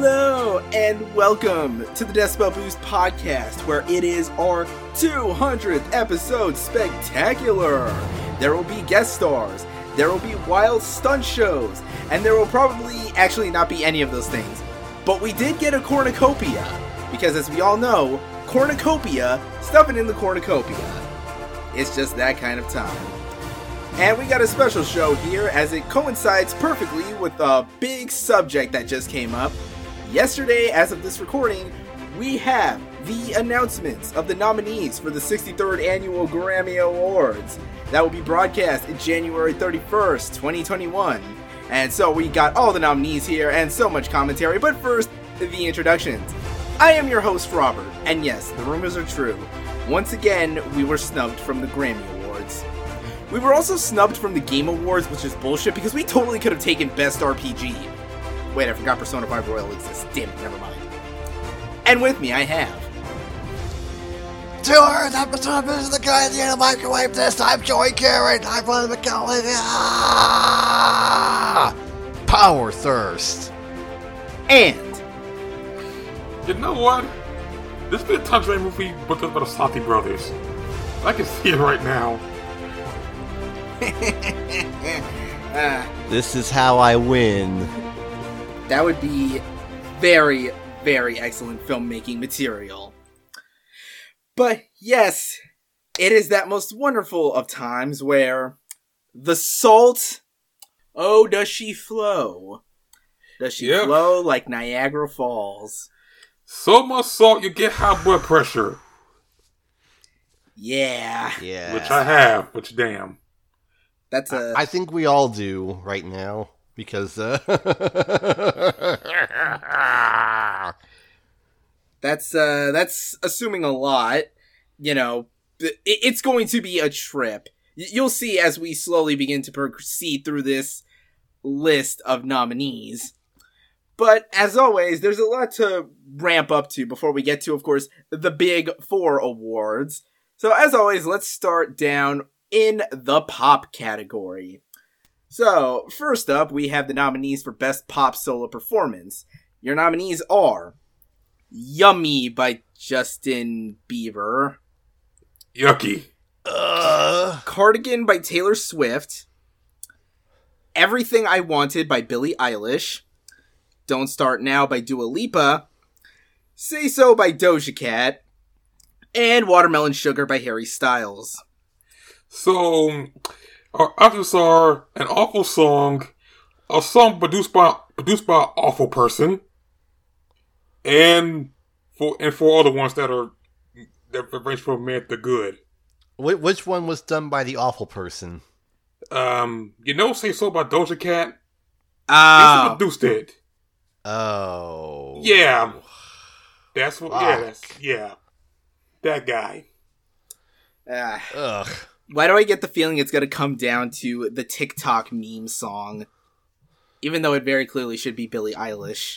Hello, and welcome to the Decibel Boost podcast, where it is our 200th episode spectacular. There will be guest stars, there will be wild stunt shows, and there will probably actually not be any of those things. But we did get a cornucopia, because as we all know, cornucopia, stuffing in the cornucopia. It's just that kind of time. And we got a special show here as it coincides perfectly with a big subject that just came up. Yesterday, as of this recording, we have the announcements of the nominees for the 63rd Annual Grammy Awards. That will be broadcast in January 31st, 2021. And so we got all the nominees here and so much commentary, but first, the introductions. I am your host, Robert, and yes, the rumors are true. Once again, we were snubbed from the Grammy Awards. We were also snubbed from the Game Awards, which is bullshit, because we totally could have taken Best RPG. Wait, I forgot Persona 5 Royal exists. Damn it, never mind. And with me, I have... 200th episode of the guy at the end of the microwave. This time, Joey Garrett. I'm one of the Power Thirst. And... You know what? This been a Tangerine movie booked up by the Sati brothers. I can see it right now. This is how I win. That would be very, very excellent filmmaking material. But yes, it is that most wonderful of times where the salt, oh, does she flow? Does she flow like Niagara Falls? So much salt you get high blood pressure. Yeah. Which I have, which damn. I think we all do right now, because that's assuming a lot. You know, it's going to be a trip. You'll see as we slowly begin to proceed through this list of nominees. But as always, there's a lot to ramp up to before we get to, of course, the big four awards. So as always, let's start down in the pop category. So, first up, we have the nominees for Best Pop Solo Performance. Your nominees are Yummy by Justin Bieber, Yucky. Cardigan by Taylor Swift, Everything I Wanted by Billie Eilish, Don't Start Now by Dua Lipa, Say So by Doja Cat, and Watermelon Sugar by Harry Styles. So, our options are an awful song, a song produced by an awful person, and for all the ones that range from bad to good. Which one was done by the awful person? Say So by Doja Cat? Oh. He produced it. Oh. Yeah. That's what, Fuck. That guy. Ugh. Why do I get the feeling it's going to come down to the TikTok meme song? Even though it very clearly should be Billie Eilish.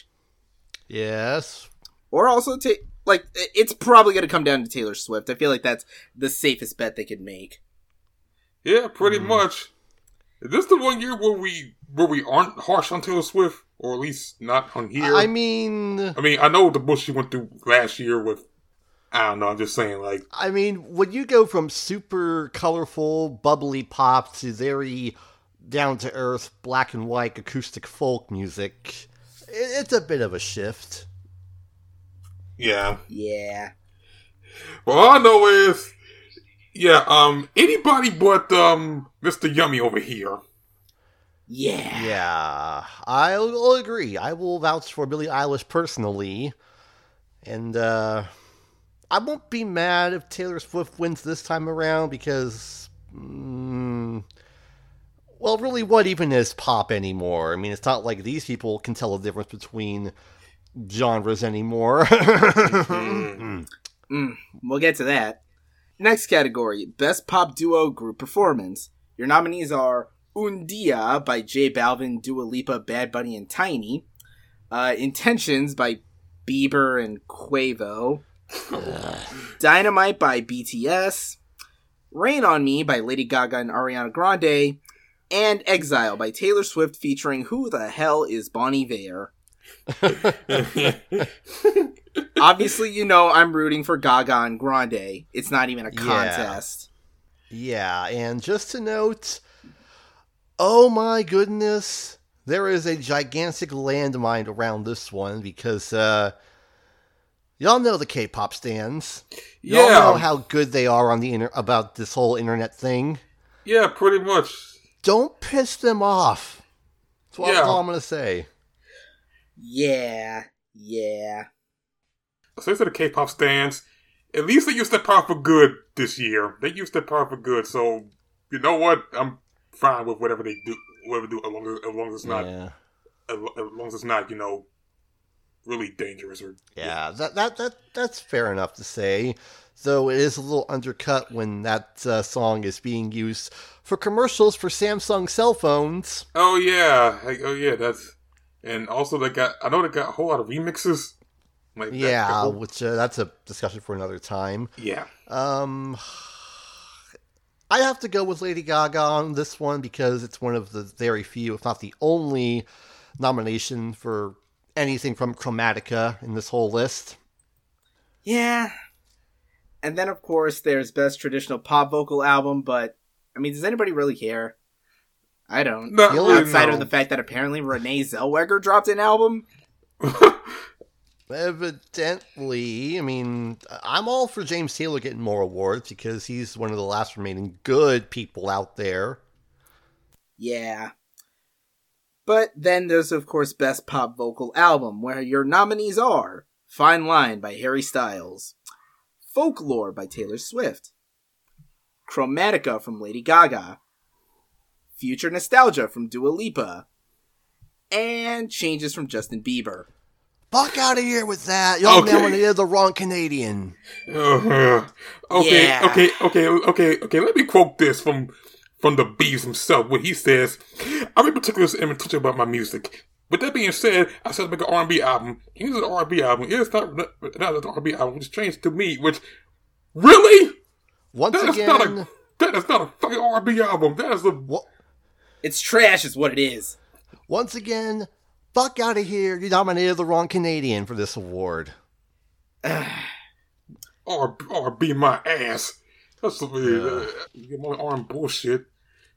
Yes. Or also, it's probably going to come down to Taylor Swift. I feel like that's the safest bet they could make. Yeah, pretty much. Is this the one year where we aren't harsh on Taylor Swift? Or at least not on here? I mean, I know the bullshit she went through last year with... I don't know, I'm just saying, when you go from super colorful, bubbly pop to very down-to-earth, black and white acoustic folk music, it's a bit of a shift. Yeah. Yeah. Well, all I know is, anybody but, Mr. Yummy over here. Yeah. Yeah, I'll agree. I will vouch for Billie Eilish personally, and, I won't be mad if Taylor Swift wins this time around because, really, what even is pop anymore? I mean, it's not like these people can tell the difference between genres anymore. We'll get to that. Next category, Best Pop Duo Group Performance. Your nominees are Un Dia by J Balvin, Dua Lipa, Bad Bunny, and Tiny. Intentions by Bieber and Quavo. Dynamite by BTS, Rain on Me by Lady Gaga and Ariana Grande, and Exile by Taylor Swift featuring Who the Hell is Bon Iver? Obviously, I'm rooting for Gaga and Grande. It's not even a contest. Yeah, and just to note, oh my goodness, there is a gigantic landmine around this one because y'all know the K-pop stands. Y'all know how good they are on the about this whole internet thing. Yeah, pretty much. Don't piss them off. That's all I'm going to say. Yeah. So to the K-pop stands, at least they used their power for good this year. They used their power for good, so you know what? I'm fine with whatever they do, as long as it's not, as long as it's not, really dangerous or. Yeah, that's fair enough to say. Though it is a little undercut when that song is being used for commercials for Samsung cell phones. Oh yeah, and also they got a whole lot of remixes. Like which that's a discussion for another time. Yeah. I have to go with Lady Gaga on this one because it's one of the very few, if not the only, nomination for anything from Chromatica in this whole list. Yeah. And then, of course, there's Best Traditional Pop Vocal Album, but, does anybody really care? I don't. Not really, outside of the fact that apparently Renee Zellweger dropped an album. Evidently, I'm all for James Taylor getting more awards because he's one of the last remaining good people out there. Yeah. But then there's, of course, Best Pop Vocal Album, where your nominees are Fine Line by Harry Styles, Folklore by Taylor Swift, Chromatica from Lady Gaga, Future Nostalgia from Dua Lipa, and Changes from Justin Bieber. Fuck out of here with that. Y'all nominated the wrong Canadian. Okay. Let me quote this from the Bees himself, where he says, I'm in particular about my music. With that being said, I said to make an R&B album. Here's an R&B album. It's not an R&B album. It's changed to me, which, really? That is not a fucking R&B album. That is It's trash is what it is. Once again, fuck out of here. You nominated the wrong Canadian for this award. R&B my ass. That's my arm bullshit.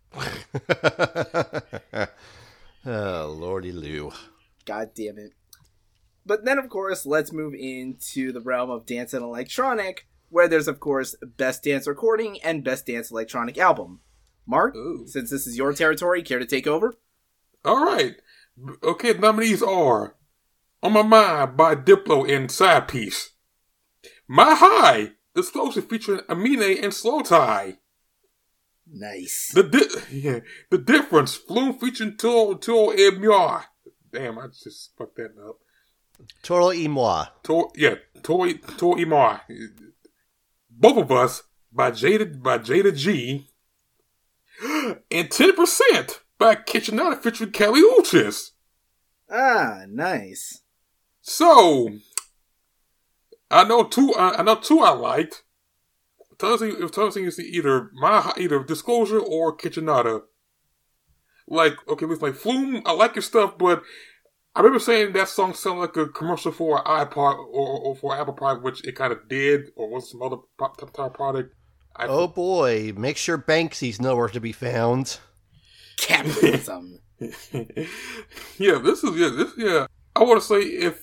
Oh, Lordy Lou. God damn it. But then, of course, let's move into the realm of dance and electronic, where there's, of course, Best Dance Recording and Best Dance Electronic Album. Mark, since this is your territory, care to take over? All right. Okay, the nominees are On My Mind by Diplo and Side Piece, My High, Disclosure featuring Amine and Slow Tie. Nice. The Difference, Flume featuring Toro et Moi. Damn, I just fucked that up. Toro et Moi. Toro et Moi. Both of Us by Jada G. And 10% by Kitchenada featuring Kelly Uchis. Ah, nice. So, I know two I liked. Tennessee is either Disclosure or Kitchenada. Like, okay, with like Flume, I like your stuff, but I remember saying that song sounded like a commercial for an iPod or for Apple product, which it kind of did, or was some other type product. Oh boy, make sure Banksy's nowhere to be found. Capitalism. Yeah. I want to say if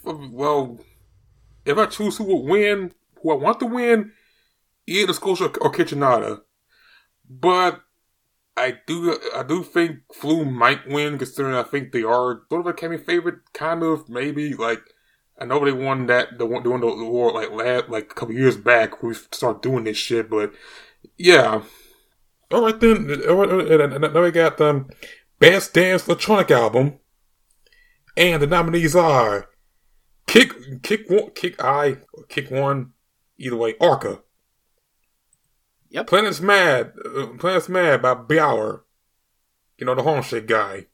I choose who would win, who I want to win, either Disclosure or Kitchenada. But I do think Flume might win, considering I think they are sort of a Academy favorite, kind of, maybe. Like, I know they won the award like a couple years back when we started doing this shit, but yeah. Alright then, now we got Best Dance Electronic Album, and the nominees are Kick One, either way, Arca. Yep. Planet's Mad by Bauer. You know, the Homeshake guy.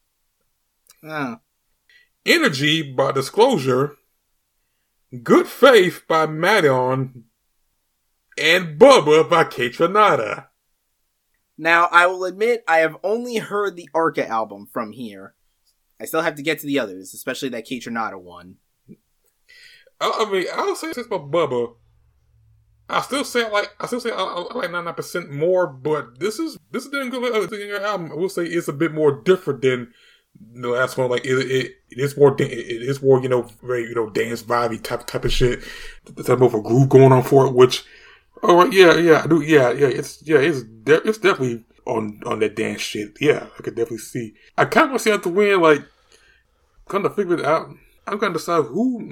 Energy by Disclosure. Good Faith by Madion. And Bubba by Kitchenada. Now, I will admit, I have only heard the Arca album from here. I still have to get to the others, especially that Kate Renata one. I mean, I'll say this about Bubba. I still say I like 99% more, but this is doing good. Album, I will say it's a bit more different than the last one. Like it is more very dance vibey type of shit. There's more of a groove going on for it. Which, I do. It's definitely on that dance shit. Yeah, I could definitely see. I kind of want to see out the win. Like, kind of figure it out. I'm going to decide who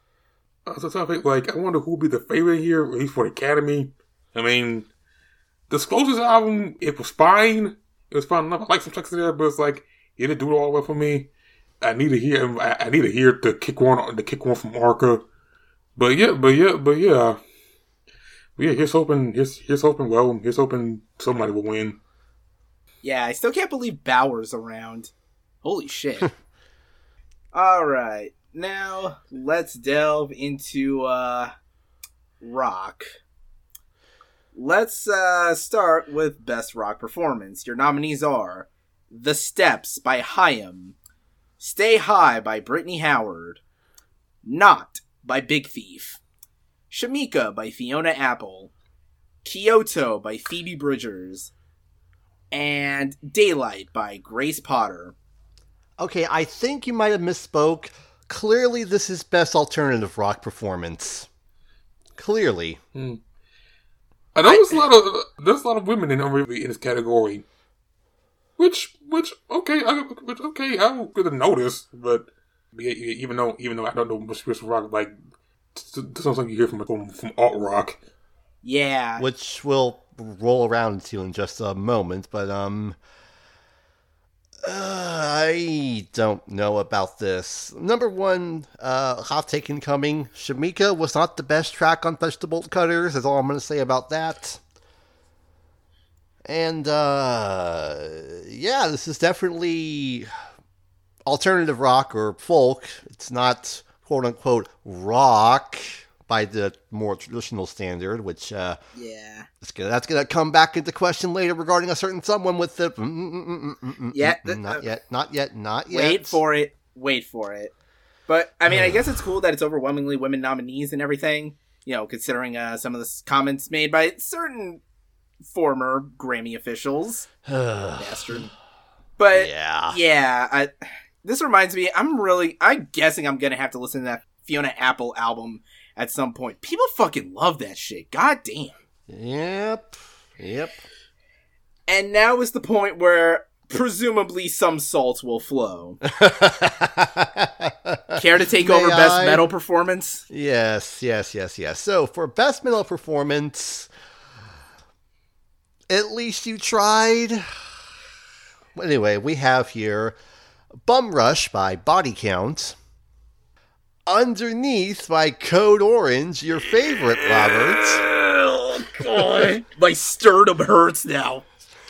I wonder who will be the favorite here, at least for the Academy. I mean, Disclosure's album, it was fine. It was fine enough. I like some tracks in there, but it's like, it didn't do it all the way for me. I need to hear the kick one from Arca. But yeah. Here's hoping somebody will win. Yeah, I still can't believe Bauer's around. Holy shit. Alright. Now, let's delve into, rock. Let's, start with Best Rock Performance. Your nominees are The Steps by Haim, Stay High by Brittany Howard, Not by Big Thief, Shamika by Fiona Apple, Kyoto by Phoebe Bridgers, and Daylight by Grace Potter. Okay, I think you might have misspoke. Clearly, this is Best Alternative Rock Performance. Clearly. And there's a lot of women in this category. Which okay, I would notice, but even though I don't know much Chris Rock, like something you hear from alt rock. Yeah. Which we'll roll around to in just a moment, but I don't know about this. Number one, hot take incoming. Shamika was not the best track on Vegetable Cutters. That's all I'm going to say about that. And, this is definitely alternative rock or folk. It's not, quote-unquote, rock by the more traditional standard, which, that's going to come back into question later regarding a certain someone with the... Not yet. Wait for it. But, I mean, I guess it's cool that it's overwhelmingly women nominees and everything, considering some of the comments made by certain former Grammy officials. Bastard. But, this reminds me, I'm guessing I'm going to have to listen to that Fiona Apple album at some point. People fucking love that shit. God damn. Yep. And now is the point where presumably some salt will flow. Care to take over Best Metal Performance? Yes. So for Best Metal Performance, At Least You Tried. Anyway, we have here Bum Rush by Body Count, Underneath by Code Orange, your favorite, Robert. Oh, God. My sternum hurts now.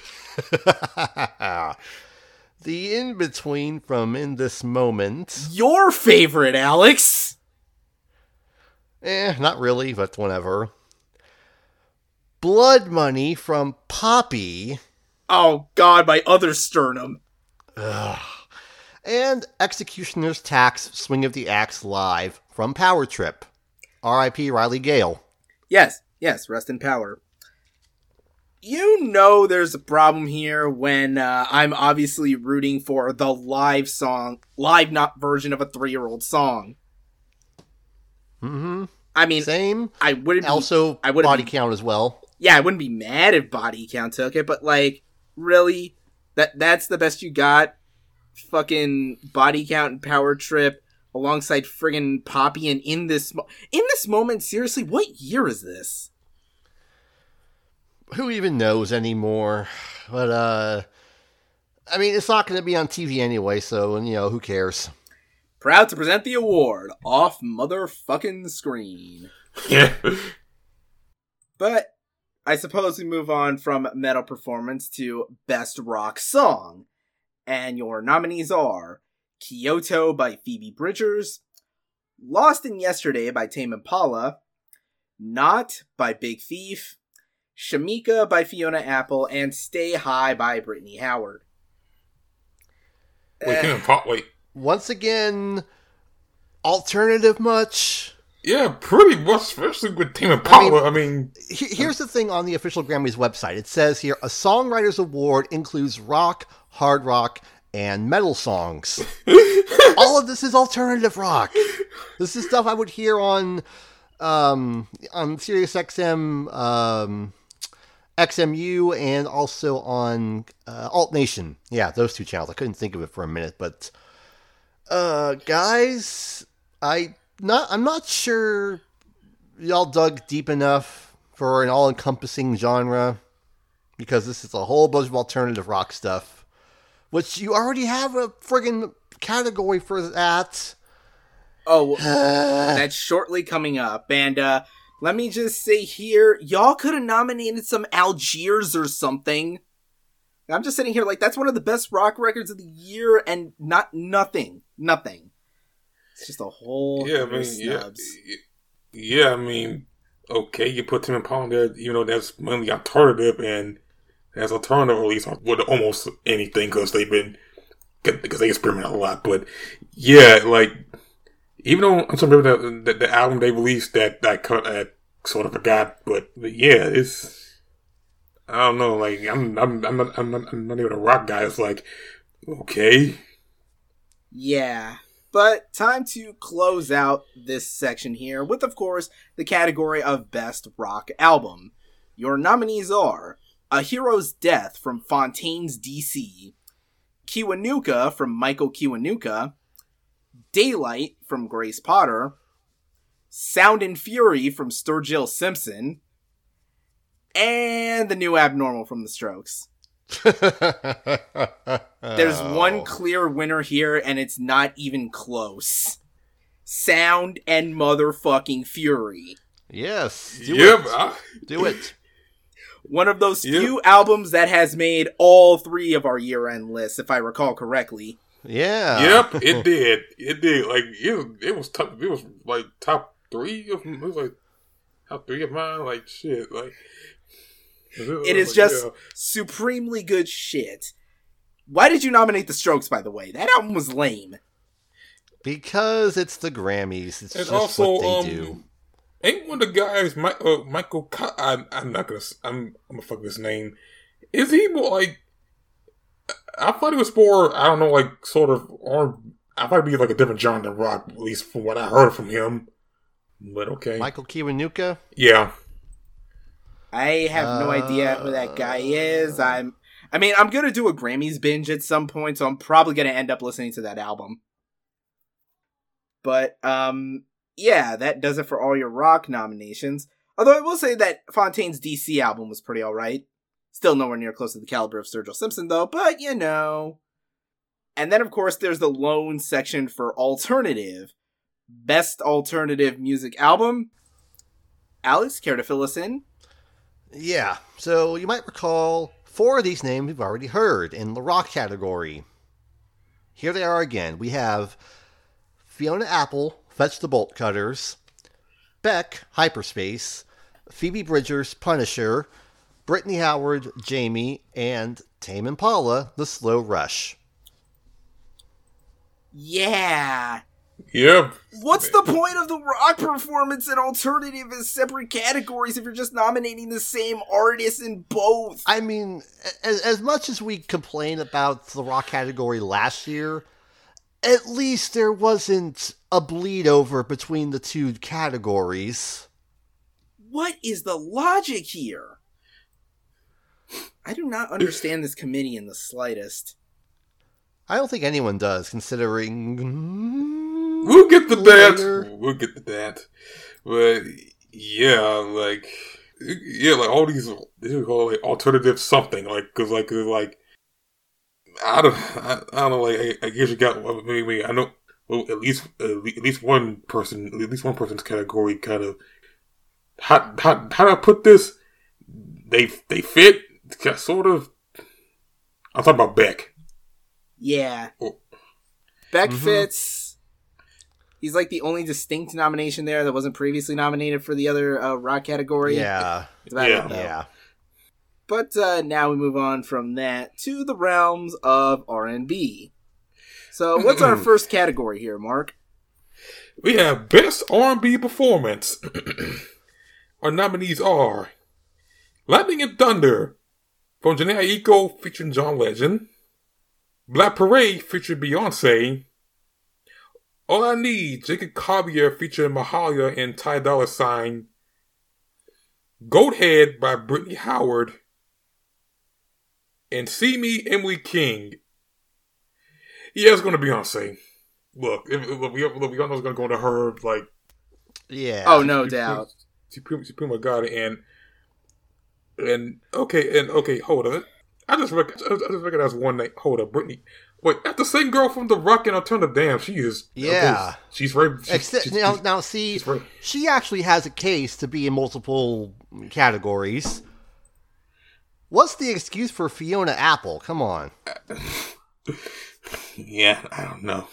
The In-Between from In This Moment. Your favorite, Alex. Not really, but whatever. Blood Money from Poppy. Oh, God, my other sternum. Ugh. And Executioner's Tax Swing of the Axe Live from Power Trip. R.I.P. Riley Gale. Yes, rest in power. You know there's a problem here when I'm obviously rooting for the live not version of a 3-year-old song. Mm-hmm. I mean, same. I wouldn't Body Count as well. Yeah, I wouldn't be mad if Body Count took it, but like, really? That's the best you got? Fucking Body Count and Power Trip alongside friggin' Poppy and In This Moment? Seriously, what year is this? Who even knows anymore? But, I mean, it's not going to be on TV anyway, so, who cares? Proud to present the award off motherfucking screen. Yeah. But I suppose we move on from Metal Performance to Best Rock Song. And your nominees are Kyoto by Phoebe Bridgers, Lost in Yesterday by Tame Impala, Not by Big Thief, Shamika by Fiona Apple, and Stay High by Brittany Howard. Wait, once again, alternative much? Yeah, pretty much, especially with Tame Impala. I mean, here's the thing on the official Grammys website. It says here, a Songwriters Award includes rock, hard rock, and metal songs. All of this is alternative rock. This is stuff I would hear on Sirius XM, XMU, and also on Alt Nation. Yeah, those two channels. I couldn't think of it for a minute, but guys, I'm not sure y'all dug deep enough for an all-encompassing genre, because this is a whole bunch of alternative rock stuff, which you already have a friggin' category for that. Oh, that's shortly coming up. And let me just say here, y'all could have nominated some Algiers or something. I'm just sitting here like, that's one of the best rock records of the year, and nothing. It's just a whole snubs. I mean, okay, you put Tame Impala in there, even though that's mainly alternative, and as alternative release with almost anything, because they experiment a lot. But yeah, like, even though I'm sorry, the album they released that I sort of forgot, but yeah, it's, I don't know, like, I'm not even a rock guy. It's like, okay, yeah. But time to close out this section here with, of course, the category of Best Rock Album. Your nominees are A Hero's Death from Fontaines DC, Kiwanuka from Michael Kiwanuka, Daylight from Grace Potter, Sound and Fury from Sturgill Simpson, and The New Abnormal from The Strokes. There's one clear winner here, and it's not even close. Sound and motherfucking Fury. Yes. Do it. One of those few albums that has made all three of our year-end lists, if I recall correctly. Yeah. Yep, it did. It did. Like, it was tough. It was like top three of them. It was like top three of mine. Like, shit. Like, it is just supremely good shit. Why did you nominate The Strokes, by the way? That album was lame. Because it's the Grammys. It's just also, what they do. Ain't one of the guys, Michael, I'm gonna fuck this name. Is he more like, I thought he was more, I don't know, like, sort of, or I thought he'd be like a different genre than rock, at least from what I heard from him. But okay. Michael Kiwanuka? Yeah. I have no idea who that guy is. I'm gonna do a Grammys binge at some point, so I'm probably gonna end up listening to that album. But, yeah, that does it for all your rock nominations. Although I will say that Fontaines' DC album was pretty alright. Still nowhere near close to the caliber of Sturgill Simpson, though, but you know. And then, of course, there's the lone section for alternative. Best alternative music album. Alex, care to fill us in? Yeah, so you might recall 4 of these names we've already heard in the rock category. Here they are again. We have Fiona Apple, Fetch the Bolt Cutters, Beck, Hyperspace, Phoebe Bridgers, Punisher, Brittany Howard, Jamie, and Tame Impala, The Slow Rush. Yeah. Yep. What's the point of the rock performance and alternative as separate categories if you're just nominating the same artists in both? I mean, as much as we complain about the rock category last year, at least there wasn't a bleed over between the two categories. What is the logic here? I do not understand this committee in the slightest. I don't think anyone does, considering... We'll get to that. But, yeah, like all these call like alternative something, like, cause like I don't know, like I guess you got maybe I know, well, at least one person's category kind of how do I put this? They fit sort of. I'm talking about Beck. Yeah, Beck fits. He's like the only distinct nomination there that wasn't previously nominated for the other rock category. Yeah. Yeah. But now we move on from that to the realms of R&B. So, what's our first category here, Mark? We have Best R&B Performance. Our nominees are Lightning and Thunder from Jhené Aiko featuring John Legend, Black Parade featuring Beyonce, All I Need, Jacob Collier featuring Mahalia and Ty Dolla $ign, Goathead by Brittany Howard, and See Me, Emily King. Yeah, it's going to Beyonce. Look, we all know it's going to go to her, like... Yeah. Oh, no doubt. She pretty much got it, and okay, hold on. I just recognized one name. Hold up, Brittany. Wait, that's the same girl from The Rock and Alternative. Damn, she is. Yeah. Okay, she's right. Now, see, right. She actually has a case to be in multiple categories. What's the excuse for Fiona Apple? Come on. Yeah, I don't know.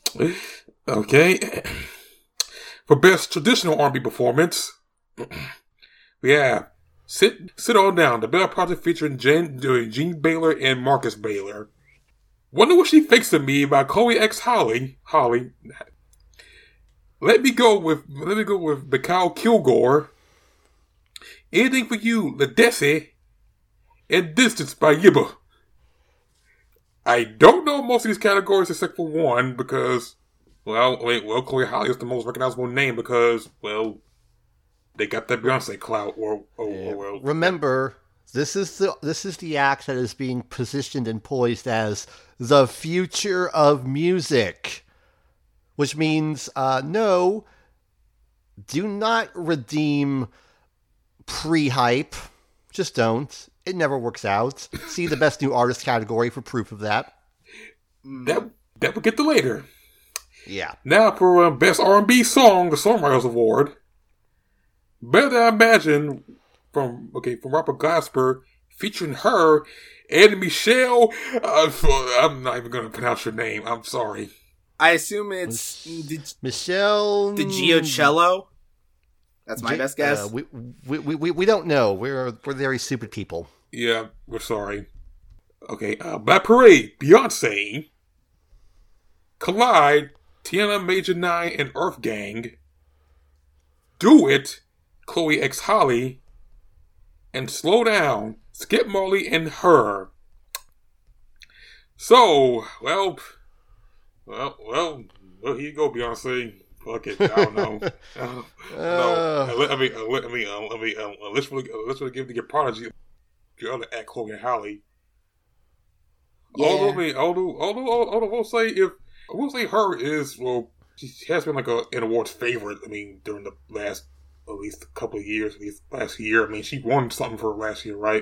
Okay. For Best Traditional R&B Performance, we have Sit On Down, the Bell Project featuring Gene Baylor and Marcus Baylor. Wonder What She Thinks of Me by Chloe X Holly. Let me go with Mikhail Kilgore. Anything for You, Ledesi, and Distance by Yibba. I don't know most of these categories except for one because, Chloe Holly is the most recognizable name because, they got that Beyonce clout. Remember, this is the act that is being positioned and poised as the future of music, which means no, do not redeem pre-hype. Just don't. It never works out. See the Best New Artist category for proof of that. That we'll get to later. Yeah. Now for Best R&B Song, the Songwriters Award. Better Than I Imagine from Robert Glasper featuring her and Michelle. I'm not even going to pronounce your name. I'm sorry. I assume it's Michelle DiGiocello. That's my best guess. We don't know. We're very stupid people. Yeah, we're sorry. Okay, Black Parade, Beyonce, Collide, Tiana Major 9 and Earth Gang, Do It, Chloe X Holly, and Slow Down, Skip Marley and Her. So, well, here you go, Beyonce. Fuck it, I don't know. Let's really give the apology to your other act, Chloe and Holly. Yeah. Although I will say her is, she has been like an awards favorite. I mean, during the last at least a couple of years, at least last year. I mean, she won something for last year, right?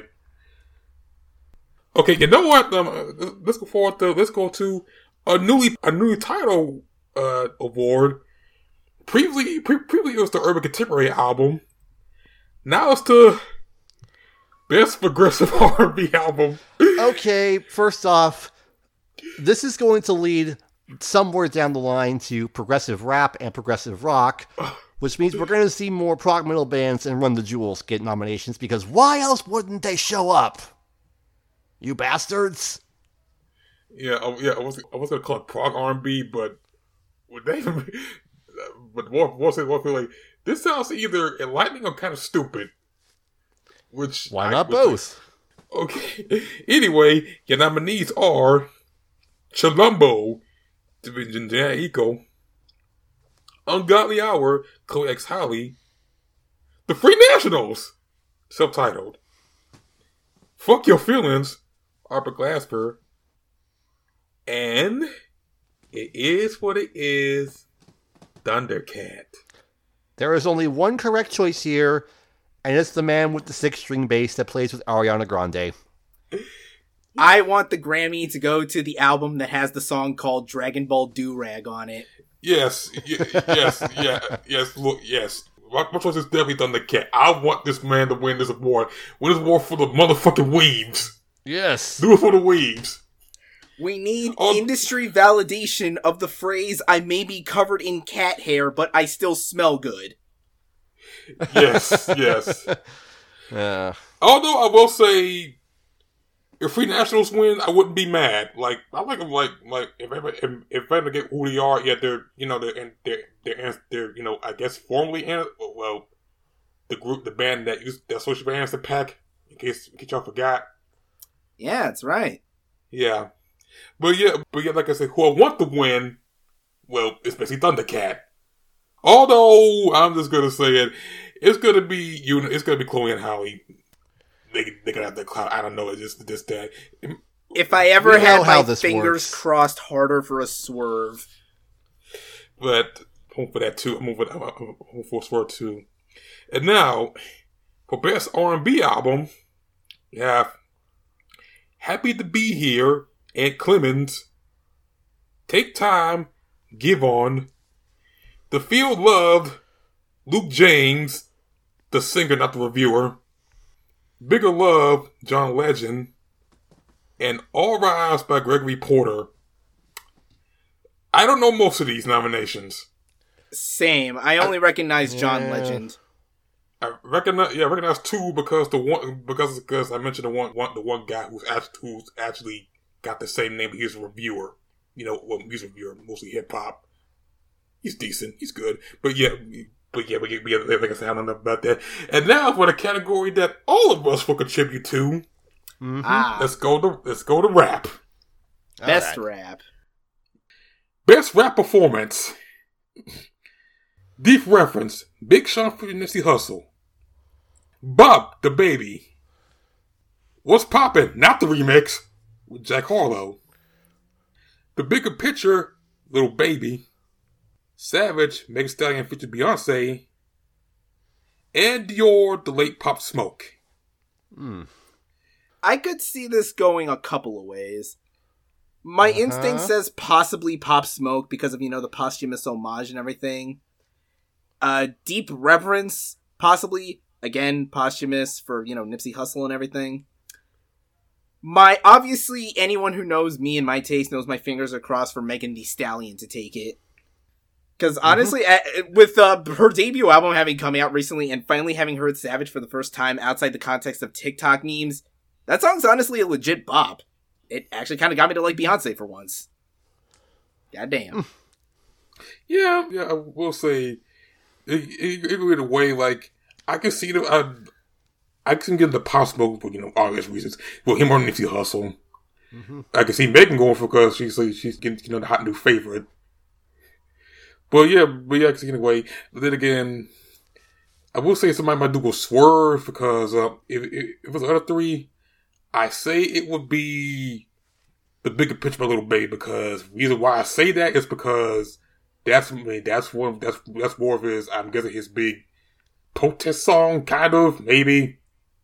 Okay, you know what? Let's go to a newly titled award. Previously it was the Urban Contemporary album. Now it's the Best Progressive R&B album. Okay, first off, this is going to lead somewhere down the line to progressive rap and progressive rock, which means we're going to see more prog metal bands and Run the Jewels get nominations, because why else wouldn't they show up? You bastards! Yeah, I was going to call it prog R&B, but would they even... But more feel like, this sounds either enlightening or kind of stupid. Why not both? Okay. Anyway, your nominees are Chilumbo, Jhené Aiko, Ungodly Hour, Chloe X Holly, The Free Nationals, self-titled, Fuck Your Feelings, Arbor Glasper, and It Is What It Is, Thundercat. There is only one correct choice here, and it's the man with the 6-string bass that plays with Ariana Grande. I want the Grammy to go to the album that has the song called Dragon Ball Do-Rag on it. Yes. Look, yes. My choice is definitely Thundercat. I want this man to win this award. Win this award for the motherfucking weebs. Yes. Do it for the weebs. We need industry validation of the phrase, I may be covered in cat hair, but I still smell good. Yes. Although I will say, if Free Nationals win, I wouldn't be mad. Like I like them. Like if I ever get who they are, yeah, they're I guess formerly the band that associated with Anderson .Paak. In case y'all forgot. Yeah, that's right. Yeah, but yeah, like I said, who I want to win, well, it's basically Thundercat. Although I'm just gonna say it's gonna be Chloe and Howie. They gonna have the clout. I don't know. It's just that. If I ever had my fingers crossed harder for a swerve. But I'm hoping for that too. I'm hoping for a swerve too. And now, for best R&B album, we have Happy to Be Here, Ant Clemens, Take Time, Give On, The Field Loved, Luke James, the singer, not the reviewer, Bigger Love, John Legend, and All Rise by Gregory Porter. I don't know most of these nominations. Same. I only recognize John Legend. I recognize two because I mentioned the one guy who's actually got the same name. He's a reviewer. Music reviewer, mostly hip hop. He's decent. He's good. But yeah, like I said, I don't know about that. And now for the category that all of us will contribute to. Mm-hmm. Let's go to rap. Best rap. Best rap performance. Deep Reference, Big Sean featuring Nipsey Hussle. Bob the Baby. What's Poppin'? Not the remix with Jack Harlow. The Bigger Picture, Little Baby. Savage, Megan Thee Stallion featuring Beyonce. And Dior, The Late Pop Smoke. I could see this going a couple of ways. My instinct says possibly Pop Smoke because of, the posthumous homage and everything. Deep Reverence, possibly, again, posthumous for, Nipsey Hussle and everything. Obviously, anyone who knows me and my taste knows my fingers are crossed for Megan Thee Stallion to take it. Because honestly, with her debut album having come out recently and finally having heard Savage for the first time outside the context of TikTok memes, that song's honestly a legit bop. It actually kind of got me to like Beyonce for once. Goddamn. Yeah, I will say, in a way, like, I can see them, I can get the Pop Smoke for, obvious reasons. Well, him or Nipsey Hussle. Mm-hmm. I can see Megan going for because she's getting, the hot new favorite. But yeah, I can see in a way. But then again, I will say somebody might do a swerve because if it was the other three, I say it would be The Bigger Picture by Little Baby because the reason why I say that is because that's more of his, I'm guessing, his big protest song, kind of, maybe.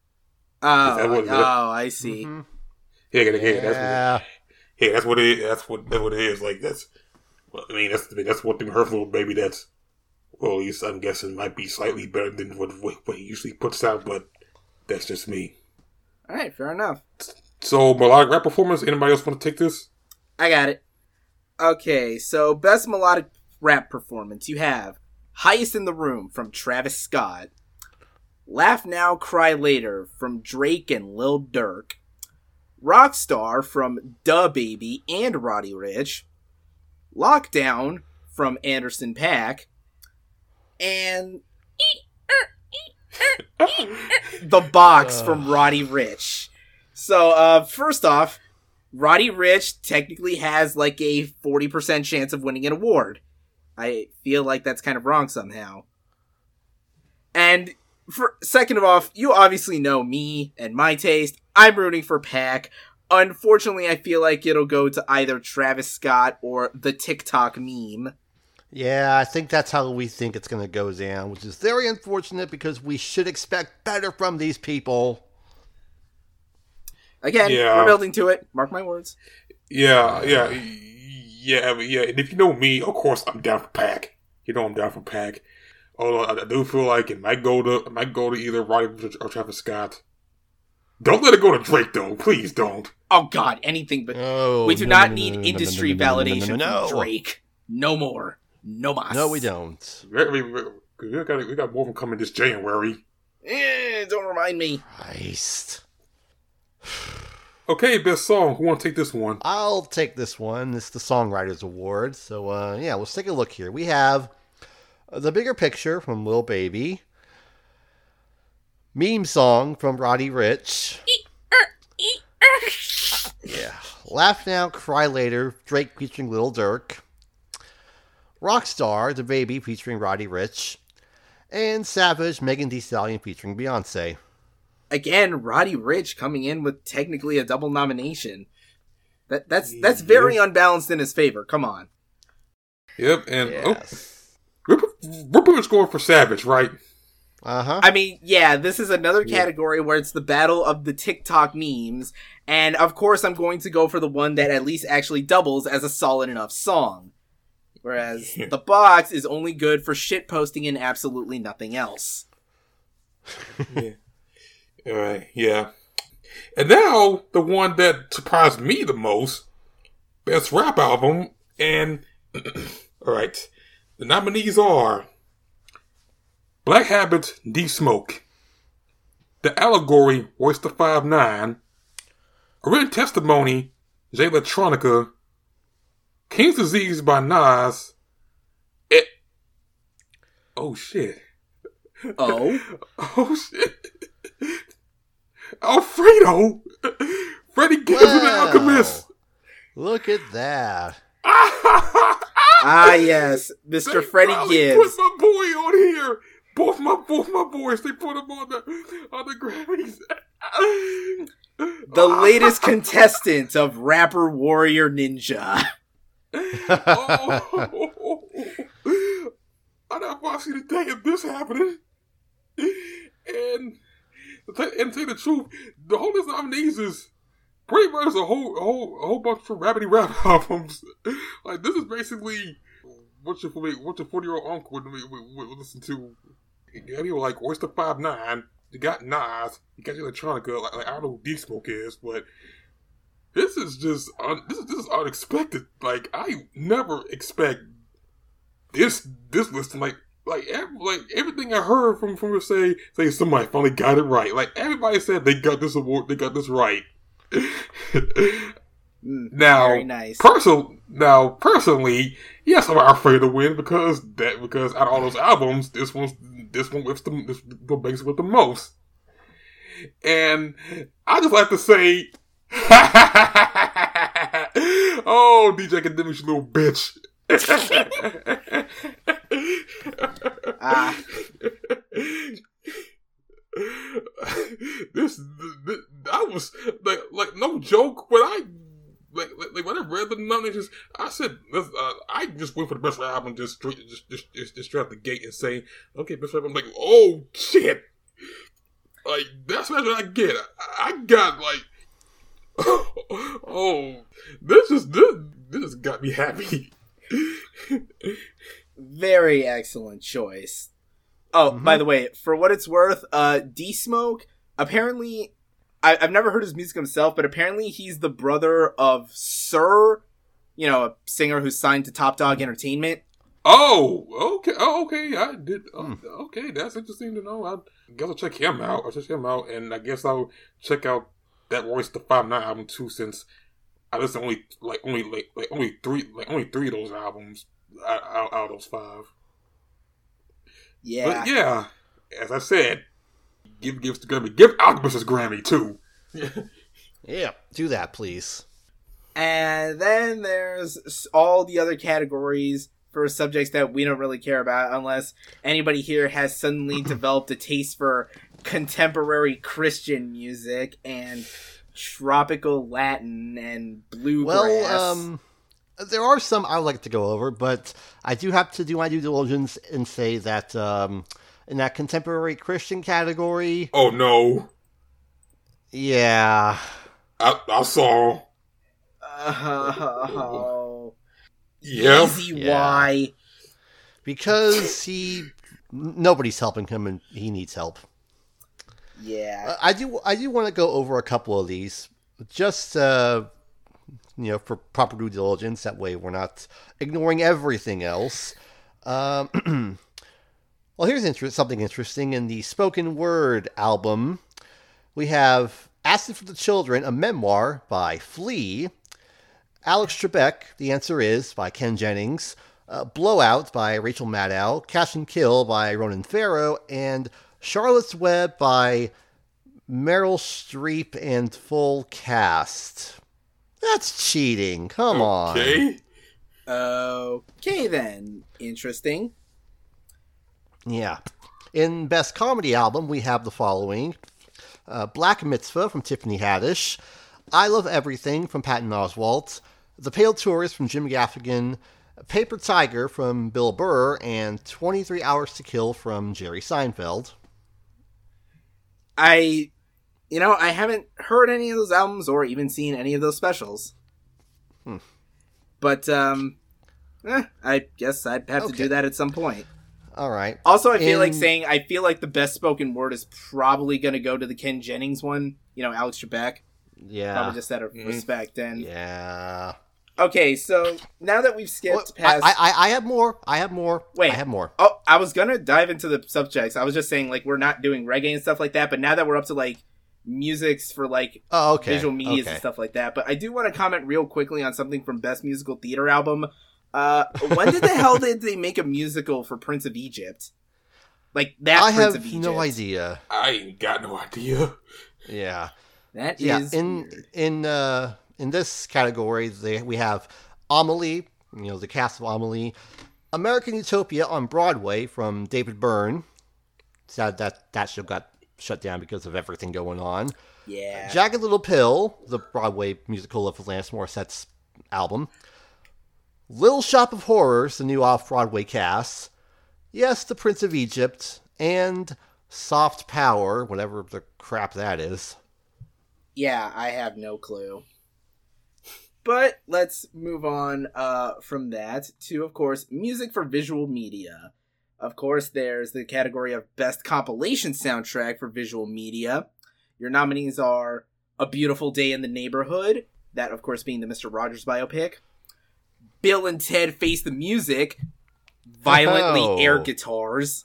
I see. Mm-hmm. That's what it is. That's what it is. Like that's what the Her Little Baby. That's, well, at least I'm guessing might be slightly better than what he usually puts out, but that's just me. All right, fair enough. So, melodic rap performance. Anybody else want to take this? I got it. Okay, so best melodic rap performance. You have Highest in the Room from Travis Scott. Laugh Now, Cry Later from Drake and Lil Durk. Rockstar from DaBaby and Roddy Ricch. Lockdown from Anderson .Paak. And The Box from Roddy Ricch. So, first off, Roddy Ricch technically has like a 40% chance of winning an award. I feel like that's kind of wrong somehow. And second of all, you obviously know me and my taste. I'm rooting for Pac. Unfortunately, I feel like it'll go to either Travis Scott or the TikTok meme. Yeah, I think that's how we think it's going to go down, which is very unfortunate because we should expect better from these people. Again, we're building to it. Mark my words. Yeah. And if you know me, of course, I'm down for Pac. I'm down for Pac. Although I do feel like it might go to either Roddy or Travis Scott. Don't let it go to Drake, though. Please don't. Oh, God, anything but... we do not need industry validation from Drake. No more. No mas. No, we don't. We got more of them coming this January. Don't remind me. Christ. Okay, best song. Who want to take this one? I'll take this one. It's the Songwriters Award. So, yeah, let's take a look here. We have The Bigger Picture from Lil Baby. Meme Song from Roddy Ricch. Yeah. Laugh Now, Cry Later, Drake featuring Lil Durk. Rockstar, The Baby featuring Roddy Ricch. And Savage, Megan Thee Stallion featuring Beyonce. Again, Roddy Ricch coming in with technically a double nomination. That's very unbalanced in his favor. Come on. Yep, and yes. we're pretty much going for Savage, right? Uh-huh. I mean, yeah, this is another category where it's the battle of the TikTok memes, and of course I'm going to go for the one that at least actually doubles as a solid enough song. Whereas The Box is only good for shitposting and absolutely nothing else. Yeah. Alright, yeah. And now, the one that surprised me the most, Best Rap Album, and, alright, the nominees are Black Habit, D-Smoke, The Allegory, Oyster 5'9", A Written Testimony, Jay Electronica, King's Disease by Nas, oh shit. Oh? Oh shit. Alfredo! Freddie Gibbs and the Alchemist! Look at that. Ah, yes, Mr. Freddie Gibbs. Put my boy on here. Both my boys. They put him on the Grammys. The latest contestant of Rapper Warrior Ninja. Oh, I never want to see the day of this happening. And to tell the truth, the whole list of nominees is pretty much a whole bunch of rabbity rap albums. Like, this is basically what your 40-year-old uncle would listen to. You got people like Oyster 5'9", you got Nas, you got Electronica, like I don't know who D-Smoke is, but this is just this is unexpected. Like, I never expect this list. Like everything I heard from her say somebody finally got it right. Like, everybody said they got this award, they got this right. Now, very nice. Personally, yes, I'm afraid to win because out of all those albums, this one whips this one bangs with the most. And I just like to say, oh, DJ Academics, you little bitch. I was like no joke when I when I read the nominations, I said I just went for the best rap album just straight out the gate and saying, okay, best rap. I'm like, oh shit, like that's what I get. I got like, oh, this has got me happy. Very excellent choice. Oh, by the way, for what it's worth, D-Smoke, apparently, I've never heard his music himself, but apparently he's the brother of Sir, a singer who's signed to Top Dog Entertainment. Oh, okay, I did, okay, that's interesting to know. I guess I'll check him out, and I guess I'll check out that Royce the 5'9" album too, since I listened only three of those albums out of those 5. Yeah. But yeah, as I said, give the Grammy. Give Alchemist his Grammy too. Yeah, do that, please. And then there's all the other categories for subjects that we don't really care about, unless anybody here has suddenly developed a taste for contemporary Christian music and tropical Latin and bluegrass. Well, there are some I would like to go over, but I do have to do my due diligence and say that in that contemporary Christian category... Oh, no. Yeah. I saw. Oh. Yeah. Easy why? Because nobody's helping him and he needs help. Yeah. I do want to go over a couple of these, just for proper due diligence. That way we're not ignoring everything else. Well, here's something interesting. In the spoken word album, we have Acid for the Children, a memoir by Flea. Alex Trebek, The Answer Is by Ken Jennings. Blowout by Rachel Maddow. Catch and Kill by Ronan Farrow. And Charlotte's Web by Meryl Streep and full cast. That's cheating. Come on. Okay then. Interesting. Yeah. In Best Comedy Album, we have the following. Black Mitzvah from Tiffany Haddish. I Love Everything from Patton Oswalt. The Pale Tourist from Jim Gaffigan. Paper Tiger from Bill Burr. And 23 Hours to Kill from Jerry Seinfeld. I haven't heard any of those albums or even seen any of those specials. But, I guess I'd have to do that at some point. All right. Also, I feel like the best spoken word is probably going to go to the Ken Jennings one. Alex Trebek. Yeah. Probably just out of respect. And yeah. Okay, so now that we've skipped past... I have more. Wait. I have more. Oh, I was going to dive into the subjects. I was just saying, we're not doing reggae and stuff like that, but now that we're up to, musics for, visual medias and stuff like that. But I do want to comment real quickly on something from Best Musical Theater Album. When the hell did they make a musical for Prince of Egypt? I have no idea. I ain't got no idea. Yeah. That is weird. In this category, we have Amelie, the cast of Amelie, American Utopia on Broadway from David Byrne. Sad that show got shut down because of everything going on. Yeah. Jagged Little Pill, the Broadway musical of Alanis Morissette's album. Little Shop of Horrors, the new off-Broadway cast. Yes, The Prince of Egypt. And Soft Power, whatever the crap that is. Yeah, I have no clue. But let's move on from that to, of course, music for visual media. Of course, there's the category of Best Compilation Soundtrack for Visual Media. Your nominees are A Beautiful Day in the Neighborhood, that, of course, being the Mr. Rogers biopic. Bill and Ted Face the Music, violently air guitars.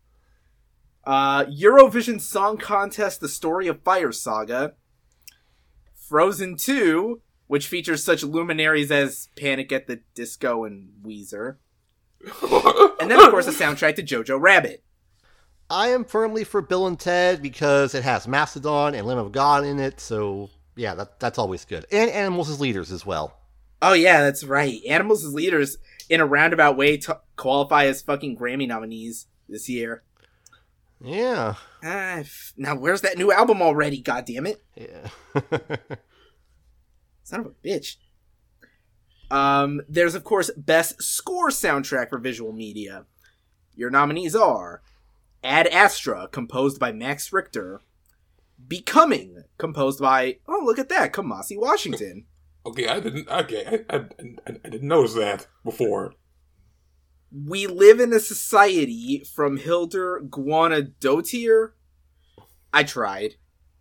Eurovision Song Contest, The Story of Fire Saga. Frozen 2, which features such luminaries as Panic at the Disco and Weezer. And then, of course, a soundtrack to Jojo Rabbit. I am firmly for Bill and Ted because it has Mastodon and Lamb of God in it, so yeah, that's always good. And Animals as Leaders as well. Oh yeah, that's right. Animals as Leaders, in a roundabout way, qualify as fucking Grammy nominees this year. Yeah. Now, where's that new album already, goddammit? Yeah. Son of a bitch. There's, of course, Best Score Soundtrack for Visual Media. Your nominees are Ad Astra, composed by Max Richter. Becoming, composed by, oh, look at that, Kamasi Washington. Okay, I didn't notice that before. We Live in a Society from Hildur Guðnadóttir. I tried.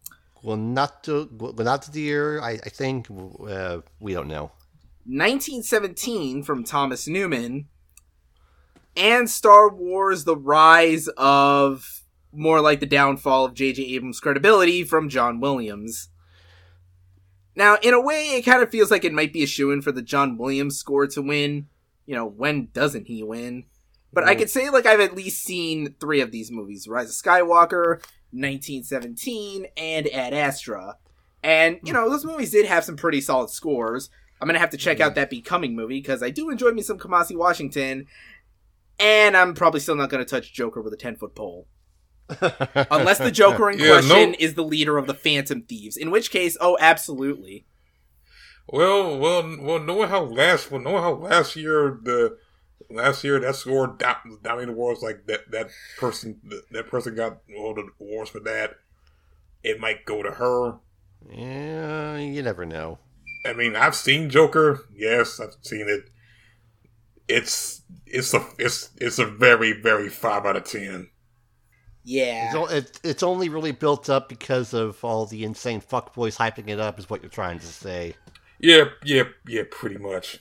Guðnadóttir, I think, we don't know. 1917 from Thomas Newman. And Star Wars The Rise of, more like the downfall of J.J. Abrams' credibility from John Williams. Now, in a way, it kind of feels like it might be a shoo-in for the John Williams score to win. When doesn't he win? But I could say, I've at least seen 3 of these movies. Rise of Skywalker, 1917, and Ad Astra. And, those movies did have some pretty solid scores. I'm going to have to check out that Becoming movie, because I do enjoy me some Kamasi Washington. And I'm probably still not going to touch Joker with a 10-foot pole. Unless the Joker in question is the leader of the Phantom Thieves. In which case, absolutely. Well, knowing how last year that score dominated the awards, that person got all the awards for that. It might go to her. Yeah, you never know. I mean, I've seen Joker. Yes, I've seen it. It's a very, very 5 out of 10. Yeah. It's only really built up because of all the insane fuckboys hyping it up, is what you're trying to say. Yeah, pretty much.